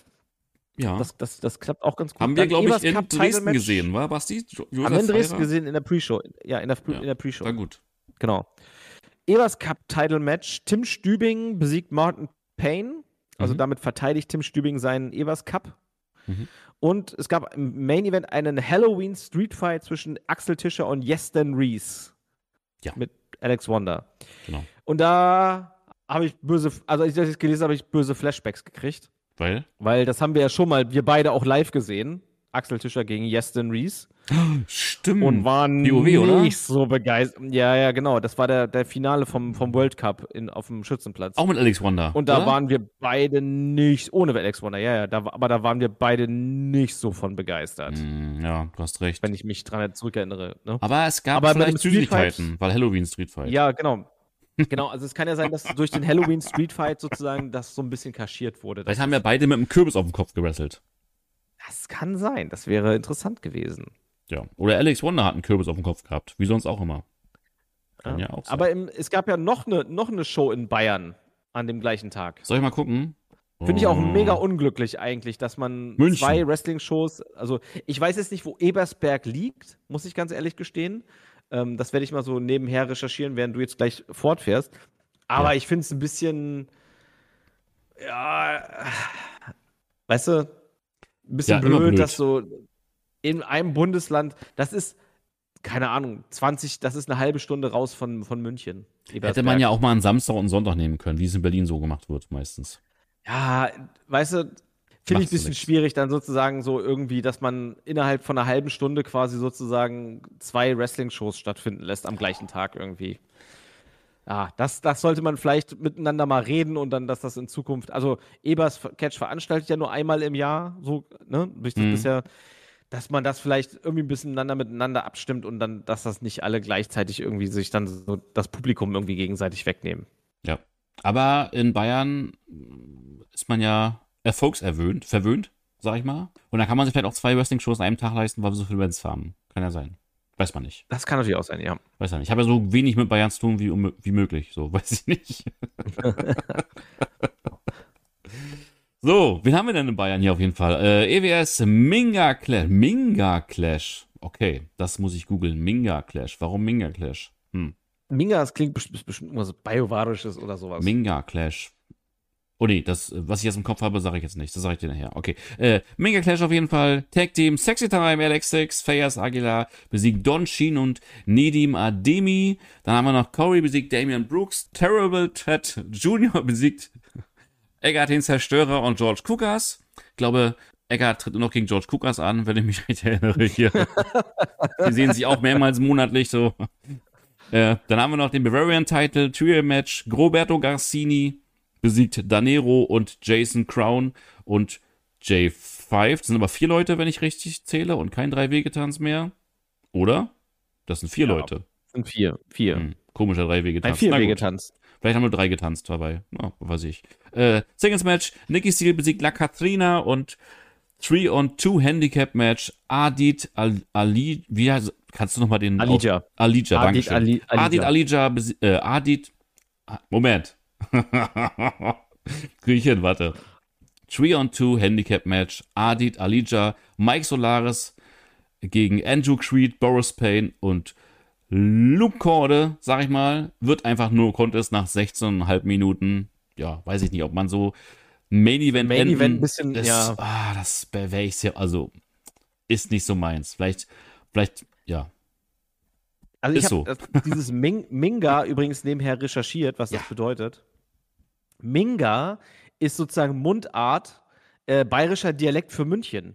Ja. das, das, das klappt auch ganz gut. Haben wir, Dann glaube ich, Evers in Cup Dresden Title-Match. gesehen, war Basti? Jo- Josef Haben wir in Dresden Feirer? gesehen in der Pre-Show. Ja, in der, Pre- Ja. in der Pre-Show. War gut. Genau. Evers Cup Title Match. Tim Stübing besiegt Martin Payne. Also Mhm. damit verteidigt Tim Stübing seinen Evers Cup. Mhm. Und es gab im Main Event einen Halloween Street Fight zwischen Axel Tischer und Yeston Reese. Ja. Mit Alex Wonder. Genau. Und da habe ich böse, also als ich das gelesen habe, habe ich böse Flashbacks gekriegt. Weil? Weil das haben wir ja schon mal, wir beide auch live gesehen. Axel Tischer gegen Yeston Reese. Stimmt. Und waren P O W, oder? nicht so begeistert. Ja, ja, genau. Das war der, der Finale vom, vom World Cup in, auf dem Schützenplatz. Auch mit Alex Wonder. Und da oder? waren wir beide nicht, ohne Alex Wonder, ja, ja, da, war- aber da waren wir beide nicht so von begeistert, Hm, ja, du hast recht. wenn ich mich dran zurückerinnere. Ne? Aber es gab Aber bei vielleicht dem Street Fight- Süßigkeiten, weil Halloween Street Fight. Ja, genau. Genau, also es kann ja sein, dass durch den Halloween Street Fight sozusagen das so ein bisschen kaschiert wurde. Vielleicht Das, haben ja beide mit einem Kürbis auf dem Kopf gewrestelt. das kann sein, das wäre interessant gewesen. Ja. Oder Alex Wonder hat einen Kürbis auf dem Kopf gehabt. Wie sonst auch immer. Kann ja, auch sein. Aber im, es gab ja noch eine noch eine Show in Bayern an dem gleichen Tag. Soll ich mal gucken? Finde ich auch Oh. mega unglücklich eigentlich, dass man München. zwei Wrestling-Shows, also ich weiß jetzt nicht, wo Ebersberg liegt, muss ich ganz ehrlich gestehen. Ähm, das werde ich mal so nebenher recherchieren, während du jetzt gleich fortfährst. Aber Ja. ich finde es ein bisschen, ja, weißt du, ein bisschen Ja, immer blöd, blöd. dass so in einem Bundesland, das ist, keine Ahnung, zwanzig, das ist eine halbe Stunde raus von, von München. Hätte man ja auch mal einen Samstag und einen Sonntag nehmen können, wie es in Berlin so gemacht wird meistens. Ja, weißt du, finde ich ein Machst du bisschen nix. schwierig, dann sozusagen so irgendwie, dass man innerhalb von einer halben Stunde quasi sozusagen zwei Wrestling-Shows stattfinden lässt am gleichen Tag irgendwie. Ja, das, das sollte man vielleicht miteinander mal reden und dann, dass das in Zukunft, also Ebers Catch veranstaltet ja nur einmal im Jahr, so, ne, durch das Mhm. bisher, dass man das vielleicht irgendwie ein bisschen miteinander, miteinander abstimmt und dann, dass das nicht alle gleichzeitig irgendwie sich dann so das Publikum irgendwie gegenseitig wegnehmen. Ja. Aber in Bayern ist man ja erfolgserwöhnt, verwöhnt, sag ich mal. Und da kann man sich vielleicht auch zwei Wrestling-Shows an einem Tag leisten, weil wir so viele Events haben. Kann ja sein. Weiß man nicht. Das kann natürlich auch sein, ja. Weiß ja nicht. Ich habe ja so wenig mit Bayern zu tun wie, unmö- wie möglich. So, weiß ich nicht. So, wen haben wir denn in Bayern hier auf jeden Fall? Äh, E W S Minga Clash. Minga Clash. Okay, das muss ich googeln. Minga Clash. Warum Minga Clash? Hm. Minga, das klingt best- bestimmt irgendwas Biovarisches oder sowas. Minga Clash. Oh nee, das, was ich jetzt im Kopf habe, sage ich jetzt nicht. Das sage ich dir nachher. Okay. Äh, Minga Clash auf jeden Fall. Tag Team Sexy Time, Alex Six, Fayaz Aguilar besiegt Don Sheen und Nedim Ademi. Dann haben wir noch Corey besiegt Damian Brooks. Terrible Threat Junior besiegt Eggert den Zerstörer und George Kukas. Ich glaube, Eggert tritt nur noch gegen George Kukas an, wenn ich mich richtig erinnere hier. Die sehen sich auch mehrmals monatlich so. Äh, dann haben wir noch den Bavarian Title Trio Match. Roberto Garcini besiegt Danero und Jason Crown und J fünf. Das sind aber vier Leute, wenn ich richtig zähle, und kein Drei-Wege-Tanz mehr. Oder? Das sind vier Ja, Leute. sind vier. Vier. Hm, komischer Drei-Wege-Tanz. Ein Vier-Wege-Tanz. Vielleicht haben wir drei getanzt dabei. Ja, weiß ich. Äh, Singles-Match. Nikki Steel besiegt La Katrina und three on two Handicap-Match. Adit Al Ali. Wie heißt, kannst du nochmal den. Alija. Auf, Alija, danke schön. Ali, Alija. Adit Alija. besi- Äh, Adit. Moment. Krieg ich hin, warte. three on two Handicap-Match. Adit Alija. Mike Solaris gegen Andrew Creed, Boris Payne und Luke Corde, sag ich mal, wird einfach nur Contest nach sechzehn Komma fünf Minuten. Ja, weiß ich nicht, ob man so Main Event Main enden, Event ein bisschen, das, ja. Ah, das wäre ich sehr, also ist nicht so meins. Vielleicht, vielleicht, ja. Also ich Ist habe dieses Ming Minga übrigens nebenher recherchiert, was Ja. das bedeutet. Minga ist sozusagen Mundart, äh, bayerischer Dialekt für München.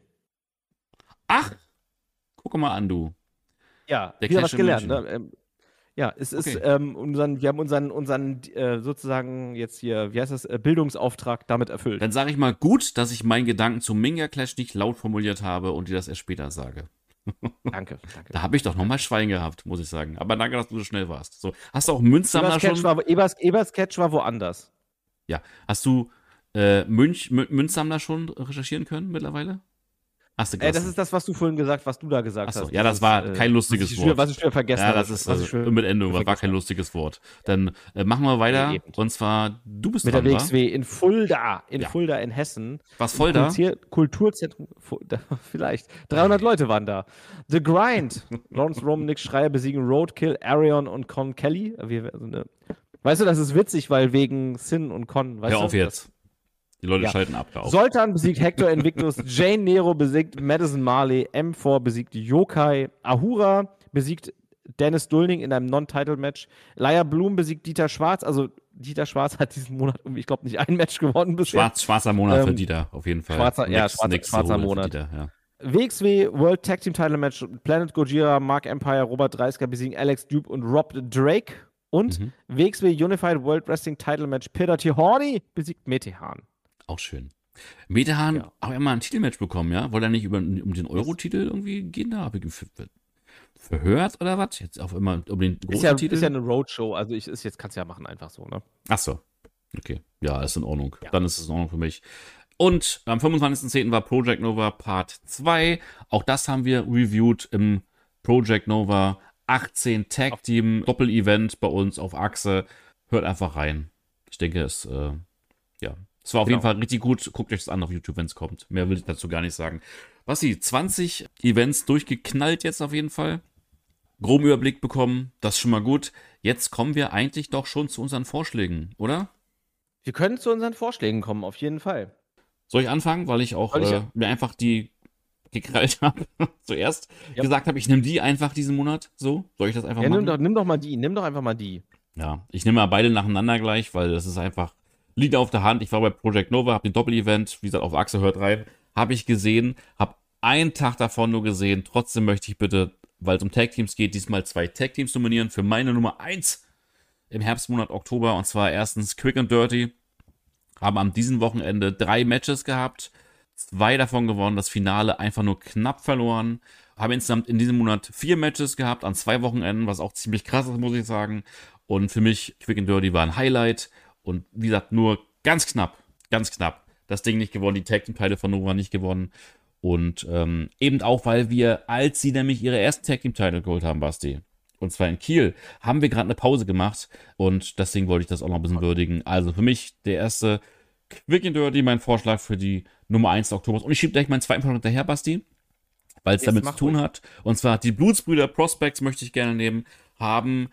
Ach, guck mal an, du. Ja, Der wieder Clash was in gelernt. München. Ne? Ähm, ja, es ist, Okay. ähm, unseren, wir haben unseren, unseren äh, sozusagen jetzt hier, wie heißt das, äh, Bildungsauftrag damit erfüllt. Dann sage ich mal gut, dass ich meinen Gedanken zum Minga Clash nicht laut formuliert habe und dir das erst später sage. Danke, danke. Da habe ich doch nochmal Schwein gehabt, muss ich sagen. Aber danke, dass du so schnell warst. So, hast du auch Münzsammler Ebers schon? Catch, war, Ebers, Ebers Catch war woanders. Ja. Hast du äh, Münch, Mün- Münzsammler schon recherchieren können mittlerweile? Hast du Äh, das ist das, was du vorhin gesagt, was du da gesagt Achso, hast. ja, das Dieses, war äh, kein lustiges was ich Wort. Schon, was ich schon vergessen Ja, habe. das ist was ich also schon mit Endung, war vergessen kein habe. lustiges Wort. Dann äh, machen wir weiter. Nee, eben. Und zwar, du bist Mit der dran, W wa? X W in Fulda, in Ja. Fulda in Hessen. Was voll da? Kultur- Kulturzentrum, Fu- da- vielleicht. dreihundert Leute waren da. The Grind. Lawrence Roman, Nick Schreier besiegen Roadkill, Arion und Con Kelly. Wir- also ne. Weißt du, das ist witzig, weil wegen Sin und Con, weißt Hör du? auf jetzt. Die Leute Ja. schalten ab. Hör auf. Soltan besiegt Hector Invictus, Jane Nero besiegt Madison Marley, M vier besiegt Yokai, Ahura besiegt Dennis Dulning in einem Non-Title-Match, Laia Blum besiegt Dieter Schwarz, also Dieter Schwarz hat diesen Monat, irgendwie, ich glaube, nicht ein Match gewonnen bisher. Schwarz, schwarzer Monat für Ähm, Dieter, auf jeden Fall. schwarzer- ja, Nix- schwarzer- nix zu schwarzer holen für Monat. Dieter, ja. W X W World Tag Team Title Match, Planet Gojira, Mark Empire, Robert Dreisker besiegen Alex Dupe und Rob Drake. Und Mhm. W X W Unified World Wrestling Title Match, Peter Tijuani besiegt Metehan. Auch schön. Metehan Ja. hat ja mal ein Titelmatch bekommen, ja? Wollte er nicht über, um den Euro-Titel irgendwie gehen da? Habe ich ver- ver- verhört oder was? Jetzt auf immer um den großen Ist ja, Titel? ist ja eine Roadshow, also ich, ist jetzt kannst du ja machen, einfach so, ne? Ach so. Okay. Ja, ist in Ordnung. Ja. Dann ist es in Ordnung für mich. Und am fünfundzwanzigsten zehnten war Project Nova Part zwei. Auch das haben wir reviewed im Project Nova achtzehn Tag Team Doppel-Event bei uns auf Achse. Hört einfach rein. Ich denke, es, äh, ja. Es war auf Genau. jeden Fall richtig gut. Guckt euch das an auf YouTube, wenn es kommt. Mehr will ich dazu gar nicht sagen. Basti, zwanzig Events durchgeknallt jetzt auf jeden Fall. Groben Überblick bekommen. Das ist schon mal gut. Jetzt kommen wir eigentlich doch schon zu unseren Vorschlägen, oder? Wir können zu unseren Vorschlägen kommen, auf jeden Fall. Soll ich anfangen, weil ich auch Soll ich äh, ja? mir einfach die gekrallt habe. Zuerst Ja. gesagt habe, ich nehme die einfach diesen Monat. So, soll ich das einfach Ja, machen? nimm doch, nimm doch mal die, nimm doch einfach mal die. Ja, ich nehme mal beide nacheinander gleich, weil das ist einfach, liegt auf der Hand. Ich war bei Project Nova, habe den Doppel-Event, wie gesagt, auf Achse hört rein, habe ich gesehen, habe einen Tag davon nur gesehen. Trotzdem möchte ich bitte, weil es um Tag-Teams geht, diesmal zwei Tag-Teams nominieren für meine Nummer eins im Herbstmonat Oktober. Und zwar erstens Quick and Dirty. Haben am diesem Wochenende drei Matches gehabt, zwei davon gewonnen, das Finale einfach nur knapp verloren. Haben insgesamt in diesem Monat vier Matches gehabt an zwei Wochenenden, was auch ziemlich krass ist, muss ich sagen. Und für mich, Quick and Dirty war ein Highlight. Und wie gesagt, nur ganz knapp, ganz knapp. Das Ding nicht gewonnen, die Tag Team Teile von Nova nicht gewonnen. Und ähm, eben auch, weil wir, als sie nämlich ihre ersten Tag Team Title geholt haben, Basti, und zwar in Kiel, haben wir gerade eine Pause gemacht. Und deswegen wollte ich das auch noch ein bisschen würdigen. Also für mich der erste Quick and Dirty, mein Vorschlag für die Nummer eins des Oktobers. Und ich schiebe gleich meinen zweiten Vorschlag hinterher, Basti, weil es Jetzt damit mach zu tun ruhig. hat. Und zwar die Blutsbrüder Prospects möchte ich gerne nehmen, haben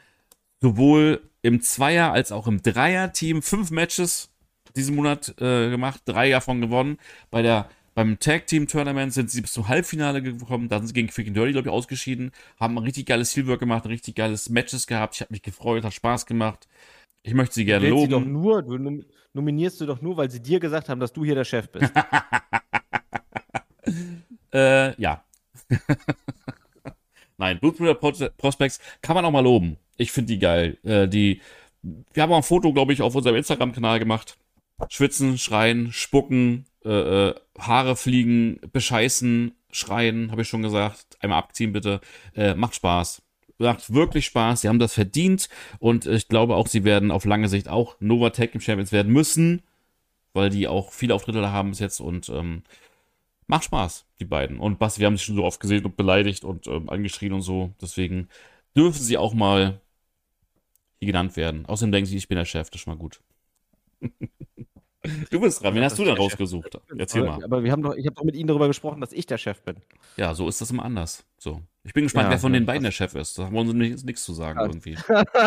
sowohl im Zweier- als auch im Dreier-Team fünf Matches diesen Monat äh, gemacht, drei davon gewonnen. Bei der Beim Tag-Team-Tournament sind sie bis zum Halbfinale gekommen, da sind sie gegen Quick and Dirty, glaube ich, ausgeschieden, haben ein richtig geiles Steelwork gemacht, ein richtig geiles Matches gehabt, ich habe mich gefreut, hat Spaß gemacht. Ich möchte sie gerne Du wählst sie doch loben. nur, du nom- nominierst du doch nur, weil sie dir gesagt haben, dass du hier der Chef bist. Äh, ja. Nein, Blutsbrüder Pro- Prospects kann man auch mal loben. Ich finde die geil. Äh, die, wir haben auch ein Foto, glaube ich, auf unserem Instagram-Kanal gemacht. Schwitzen, schreien, spucken, äh, äh, Haare fliegen, bescheißen, schreien, habe ich schon gesagt. Einmal abziehen bitte. Äh, macht Spaß. Macht wirklich Spaß. Sie haben das verdient und ich glaube auch, sie werden auf lange Sicht auch Nova Tag Team Champions werden müssen, weil die auch viele Auftritte da haben bis jetzt und ähm, macht Spaß, die beiden. Und Basti, wir haben sich schon so oft gesehen und beleidigt und ähm, angeschrien und so. Deswegen dürfen sie auch mal hier genannt werden. Außerdem denken sie, ich bin der Chef. Das ist schon mal gut. Du bist dran. Wen Ja, hast dass du ich denn der Chef rausgesucht? bin. Erzähl Aber, mal. aber wir haben doch, ich habe doch mit Ihnen darüber gesprochen, dass ich der Chef bin. Ja, so ist das immer anders. So. Ich bin gespannt, Ja, wer von ne, den beiden das- der Chef ist. Da wollen sie nichts, nichts zu sagen Ja. irgendwie.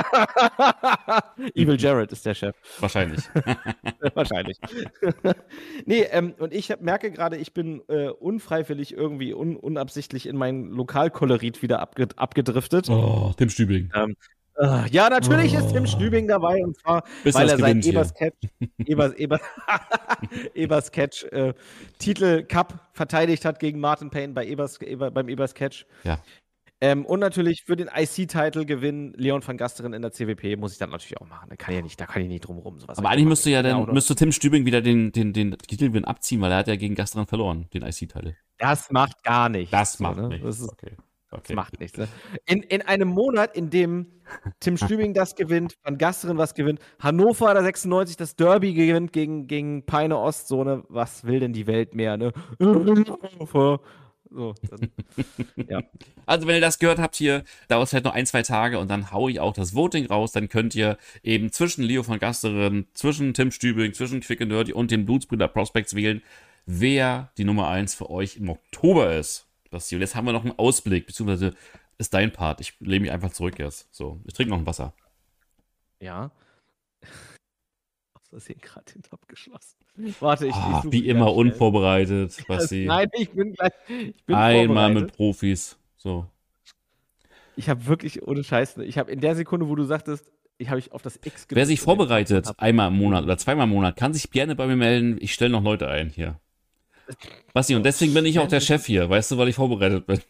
Evil Jared ist der Chef. Wahrscheinlich. Wahrscheinlich. Nee, ähm, und ich hab, merke gerade, ich bin äh, unfreiwillig irgendwie un, unabsichtlich in mein Lokalkolorit wieder abge, abgedriftet. Oh, Tim Stübing. Ähm, äh, ja, natürlich ist Tim Oh. Stübing dabei und zwar, Bis weil das er sein gewinnt hier. Ebers Catch, Ebers, Ebers, Ebers Catch äh, Titel Cup verteidigt hat gegen Martin Payne bei Ebers, Eber, beim Ebers Catch. Ja. Ähm, und natürlich für den I C-Title gewinnen Leon van Gasteren in der C W P muss ich dann natürlich auch machen. Da kann ich ja nicht, da kann ich nicht drum rum. Sowas Aber soll ich eigentlich machen. müsste ja Ich bin dann, auch noch- müsste Tim Stübing wieder den, den, den Titelgewinn abziehen, weil er hat ja gegen Gastran verloren, den I C-Teile. Das macht gar nichts. Das so, macht ne? nichts. Das, ist, Okay. das Okay. macht nichts. Ne? In, in einem Monat, in dem Tim Stübing das gewinnt, Van Gasteren was gewinnt, Hannover der sechsundneunzig das Derby gewinnt gegen, gegen Peine Ost, so, ne? Was will denn die Welt mehr, ne? Hannover. So, dann, ja. Also, wenn ihr das gehört habt hier, dauert es vielleicht noch ein, zwei Tage und dann haue ich auch das Voting raus. Dann könnt ihr eben zwischen Leo von Gasteren, zwischen Tim Stübing, zwischen Quick and Dirty und den Blutsbrüder Prospects wählen, wer die Nummer eins für euch im Oktober ist. Das hier. Und jetzt haben wir noch einen Ausblick, beziehungsweise ist dein Part. Ich lehne mich einfach zurück jetzt. So, ich trinke noch ein Wasser. Ja. Was ist hier gerade den Top geschlossen? Warte, ich, Ah, ich suche wie immer ganz schnell. unvorbereitet, Das, Basti. nein, ich bin gleich. Ich bin Einmal vorbereitet. mit Profis. So. Ich habe wirklich ohne Scheiß. Ich habe in der Sekunde, wo du sagtest, ich habe ich auf das X gedrückt. Wer sich und vorbereitet, hab- einmal im Monat oder zweimal im Monat, kann sich gerne bei mir melden. Ich stelle noch Leute ein hier. Basti, und deswegen bin ich auch der Chef hier, weißt du, weil ich vorbereitet bin.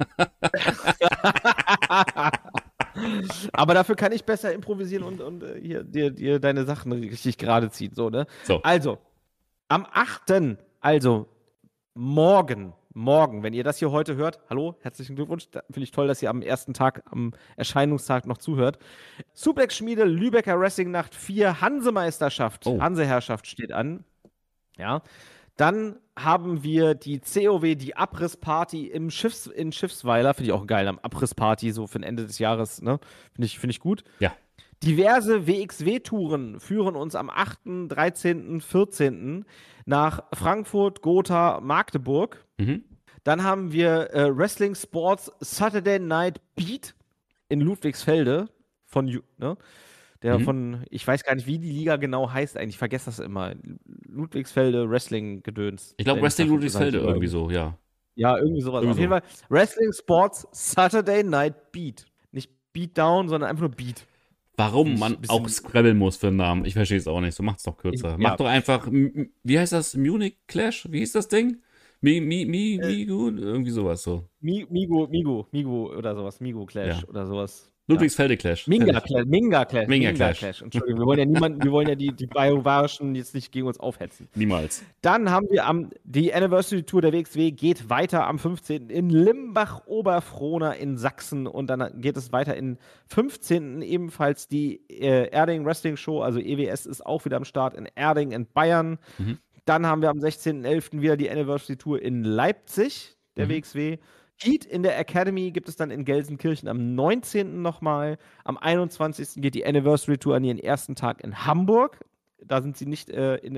Aber dafür kann ich besser improvisieren und, und äh, hier dir, dir deine Sachen richtig gerade ziehen. So, ne? So. Also, am achten, also morgen, morgen, wenn ihr das hier heute hört, hallo, herzlichen Glückwunsch. Da finde ich toll, dass ihr am ersten Tag, am Erscheinungstag noch zuhört. Suplex-Schmiede, Lübecker Wrestling-Nacht vier, Hansemeisterschaft, Oh. Hanseherrschaft steht an. Ja. Dann haben wir die C O W, die Abrissparty im Schiffs, in Schiffsweiler. Finde ich auch geil, am Abrissparty, so für ein Ende des Jahres. Ne? Finde ich, find ich gut. Ja. Diverse W X W-Touren führen uns am achten, dreizehnten, vierzehnten nach Frankfurt, Gotha, Magdeburg. Mhm. Dann haben wir äh, Wrestling Sports Saturday Night Beat in Ludwigsfelde von, Ju- ne? Der Mhm. von, ich weiß gar nicht, wie die Liga genau heißt eigentlich, ich vergesse das immer. Ludwigsfelde Wrestling-Gedöns. Ich glaube, Nenn Wrestling das Ludwigsfelde halt irgendwie so, ja. Ja, irgendwie sowas. Irgendwie Auf jeden so. Fall Wrestling Sports Saturday Night Beat. Nicht Beatdown, sondern einfach nur Beat. Warum Bisschen- man bisschen- auch scrabbeln muss für einen Namen, ich verstehe es auch nicht. So macht's doch kürzer. Ich- Mach ja. doch einfach, m- m- wie heißt das? Munich Clash? Wie hieß das Ding? Mi, mi, mi, Äh. mi, gut? Irgendwie sowas so. Mi- Migo, Migo, Migo oder sowas. Migo Clash Ja. oder sowas. Ludwigsfelde Clash. Minga Fertig. Clash, Minga Clash, Minga Clash. Entschuldigung, wir wollen ja niemanden, wir wollen ja die, die Biovarischen jetzt nicht gegen uns aufhetzen. Niemals. Dann haben wir am, die Anniversary Tour der W X W geht weiter am fünfzehnten in Limbach-Oberfrohna in Sachsen und dann geht es weiter in fünfzehnten ebenfalls die äh, Erding Wrestling Show, also E W S ist auch wieder am Start in Erding in Bayern. Mhm. Dann haben wir am sechzehnten elften wieder die Anniversary Tour in Leipzig, der Mhm. W X W. Heat in der Academy gibt es dann in Gelsenkirchen am neunzehnten nochmal. Am einundzwanzigsten geht die Anniversary Tour an ihren ersten Tag in Hamburg. Da sind sie nicht äh, in,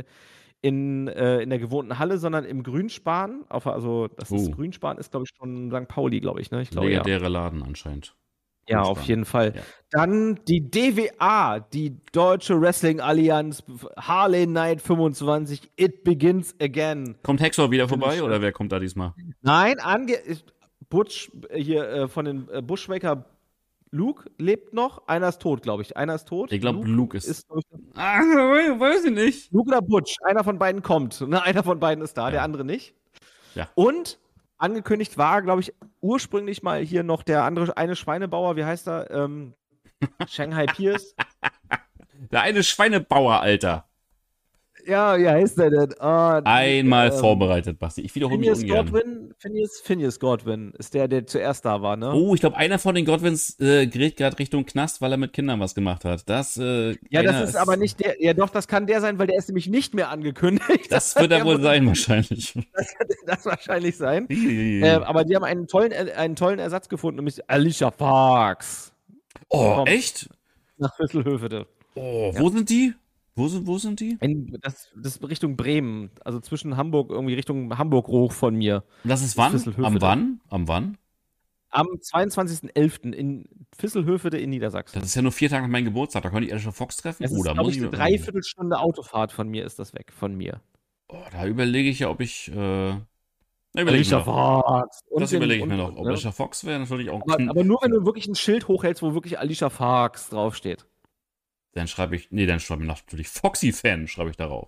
in, äh, in der gewohnten Halle, sondern im Grünspan. Auf, also, das ist Uh. Grünspan ist, glaube ich, schon Sankt Pauli, glaube ich. Ne? Ich glaube, ja. Legendäre Laden anscheinend. Ja, Grünspan. auf jeden Fall. Ja. Dann die D W A, die Deutsche Wrestling Allianz, Harley Night fünfundzwanzig, It Begins Again. Kommt Hexor wieder Finde vorbei ich oder wer kommt da diesmal? Nein, ange ist- Butch äh, hier äh, von den äh, Bushwaker Luke lebt noch. Einer ist tot, glaube ich. Einer ist tot. Ich glaube, Luke ist. ist glaub ich, Ah, weiß ich nicht. Luke oder Butch. Einer von beiden kommt. Ne? Einer von beiden ist da, Ja. der andere nicht. Ja. Und angekündigt war, glaube ich, ursprünglich mal hier noch der andere, eine Schweinebauer, wie heißt er? Ähm, Shanghai Pierce. Der eine Schweinebauer, Alter. Ja, wie heißt der denn? Oh, Einmal ähm, vorbereitet, Basti. Ich wiederhole mich Phineas ungern. Godwin? Phineas, Phineas Godwin ist der, der zuerst da war, ne? Oh, ich glaube, einer von den Godwins äh, gerät gerade Richtung Knast, weil er mit Kindern was gemacht hat. Das, äh, Ja, das einer ist aber nicht der. Ja, doch, das kann der sein, weil der ist nämlich nicht mehr angekündigt. Das wird er Der wohl muss- sein, wahrscheinlich. Das kann das wahrscheinlich sein. Äh, aber die haben einen tollen, einen tollen Ersatz gefunden, nämlich Alicia Fox Oh, Komm. echt? nach Fisselhövede. Oh, wo sind die? Wo sind, wo sind die? In, das, das ist Richtung Bremen, also zwischen Hamburg, irgendwie Richtung Hamburg hoch von mir. Das ist Das wann? Fisselhövede. Am wann? Am wann? Am zweiundzwanzigsten elften in Fisselhövede in Niedersachsen. Das ist ja nur vier Tage nach meinem Geburtstag. Da können die Alicia Fox treffen. Es Oh, ist, da glaube muss ich, ich eine Dreiviertelstunde Autofahrt von mir ist das weg, von mir. Oh, da überlege ich ja, ob ich. Äh, na, überlege ich mir Alicia noch. Fox. Und Das den- überlege ich und- mir noch. Ob ne? Alicia Fox wäre natürlich auch. aber, aber nur, wenn du wirklich ein Schild hochhältst, wo wirklich Alicia Fox draufsteht. Dann schreibe ich. Nee, dann schreibe ich natürlich Foxy-Fan, schreibe ich darauf.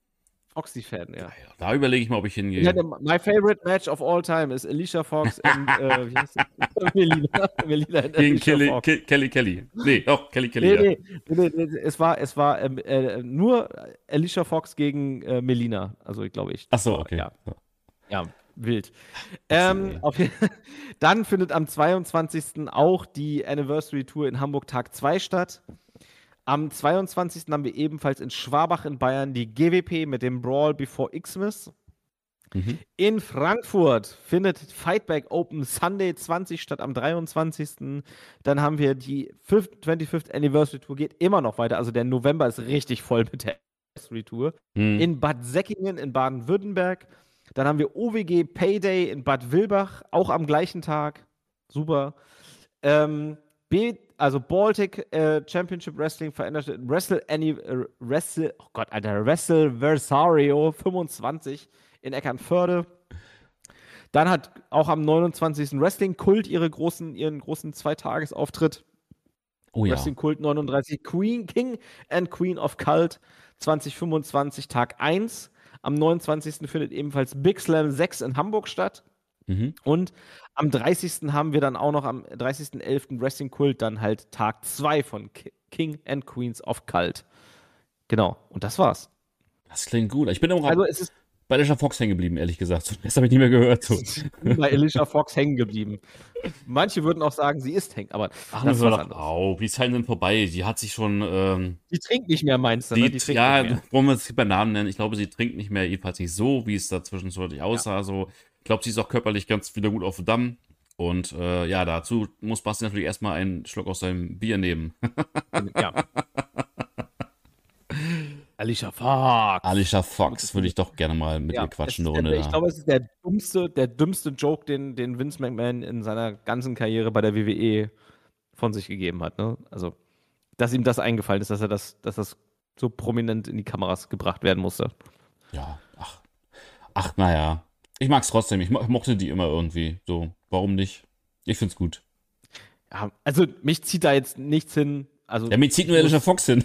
Foxy-Fan, ja. Ja, da überlege ich mal, ob ich hingehe. Ja, der, my favorite match of all time ist Alicia Fox und äh, wie heißt sie? Melina. Melina und Gegen Alicia Kelly, Fox. Ke Kelly Kelly. Nee, doch, Kelly Kelly. Nee, ja. nee, nee, nee, es war, es war ähm, äh, nur Alicia Fox gegen äh, Melina. Also, ich glaube ich. Ach so, okay. Ja, ja wild. Ähm, auf, jeden- dann findet am zweiundzwanzigsten auch die Anniversary Tour in Hamburg Tag zwei statt. Am zweiundzwanzigsten haben wir ebenfalls in Schwabach in Bayern die G W P mit dem Brawl Before Xmas. Mhm. In Frankfurt findet Fightback Open Sunday zwanzig statt am dreiundzwanzigsten Dann haben wir die fünfundfünfzigste Anniversary Tour, geht immer noch weiter. Also der November ist richtig voll mit der Anniversary Tour. Hm. In Bad Säckingen in Baden-Württemberg. Dann haben wir O W G Payday in Bad Wilbach, auch am gleichen Tag. Super. Ähm, B, also Baltic äh, Championship Wrestling veränderte Wrestle, Anni äh, Wrestle, oh Gott, Alter, Wrestleversario fünfundzwanzig in Eckernförde. Dann hat auch am neunundzwanzigsten Wrestling Kult ihre großen, ihren großen Zweitagesauftritt. Oh ja. Wrestling Kult neununddreißig, Queen, King and Queen of Cult zwanzig fünfundzwanzig, Tag eins. Am neunundzwanzigsten findet ebenfalls Big Slam sechs in Hamburg statt. Mhm. Und am dreißigsten haben wir dann auch noch am dreißigsten elften Wrestling Kult dann halt Tag zwei von Ki- King and Queens of Cult. Genau, und das war's. Das klingt gut. Ich bin auch Also es ist bei Alicia Fox hängen geblieben, ehrlich gesagt. Das habe ich nicht mehr gehört. So. bei Alicia Fox hängen geblieben. Manche würden auch sagen, sie ist hängen, aber Ach, das das ist war was doch anderes. auf. Die Zeiten sind vorbei. Die hat sich schon. Ähm, Die trinkt nicht mehr, meinst du, die, ne? Die trinkt ja, nicht mehr. wollen wir es bei Namen nennen? Ich glaube, sie trinkt nicht mehr, jedenfalls nicht so, wie es da zwischenzeitlich aussah. Also, ich glaube, sie ist auch körperlich ganz wieder gut auf dem Damm. Und äh, ja, dazu muss Basti natürlich erstmal einen Schluck aus seinem Bier nehmen. Ja. Alicia Fox. Alicia Fox würde ich doch gerne mal mit Ja, ihr quatschen, es eine ist der, Runde. ich da. glaube, es ist der dummste, der dümmste Joke, den, den Vince McMahon in seiner ganzen Karriere bei der W W E von sich gegeben hat. Ne? Also, dass ihm das eingefallen ist, dass er das, dass das so prominent in die Kameras gebracht werden musste. Ja, ach. Ach, naja. Ich mag's trotzdem. Ich mo mochte die immer irgendwie. So, warum nicht? Ich find's gut. Ja, also mich zieht da jetzt nichts hin. Also, Ja, mir zieht nur Alicia Fox hin.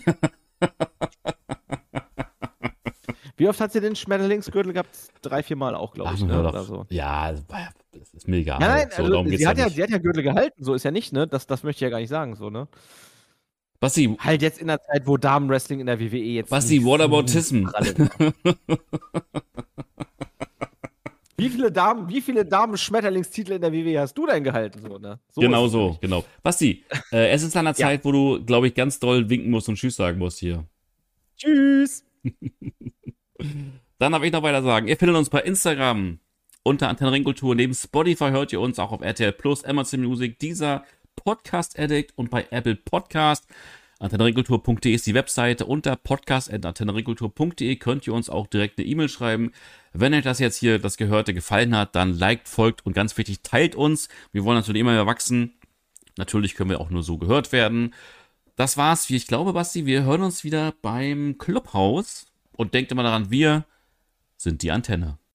wie oft hat sie den Schmetterlingsgürtel gehabt? Drei, vier Mal auch, glaube ich. Ach, Ne? hör doch. Oder so. Ja, das ist mir egal. Nein, nein, so, also, darum geht's sie, hat ja, nicht. sie hat ja Gürtel gehalten, so ist ja nicht, ne? Das, das möchte ich ja gar nicht sagen, so, ne? Basti, Halt jetzt in der Zeit, wo Damenwrestling in der W W E jetzt. Basti, nicht Whataboutism. so pralle ist. Wie viele Damen, wie viele Damen-Schmetterlingstitel in der W W E hast du denn gehalten? So, ne? So Genau ist es so, nämlich. genau. Basti, äh, es ist an der Ja. Zeit, wo du, glaube ich, ganz doll winken musst und Tschüss sagen musst hier. Tschüss. Dann darf ich noch weiter sagen. Ihr findet uns bei Instagram unter Antenne Ringkultur. Neben Spotify hört ihr uns auch auf R T L Plus, Amazon Music, dieser Podcast Addict und bei Apple Podcast. antenne ringkultur punkt de ist die Webseite. Unter podcast at antenne ringkultur punkt de könnt ihr uns auch direkt eine E-Mail schreiben. Wenn euch das jetzt hier, das Gehörte, gefallen hat, dann liked, folgt und ganz wichtig, teilt uns. Wir wollen natürlich immer mehr wachsen. Natürlich können wir auch nur so gehört werden. Das war's. Wie ich glaube, Basti, wir hören uns wieder beim Clubhaus. Und denkt immer daran, wir sind die Antenne.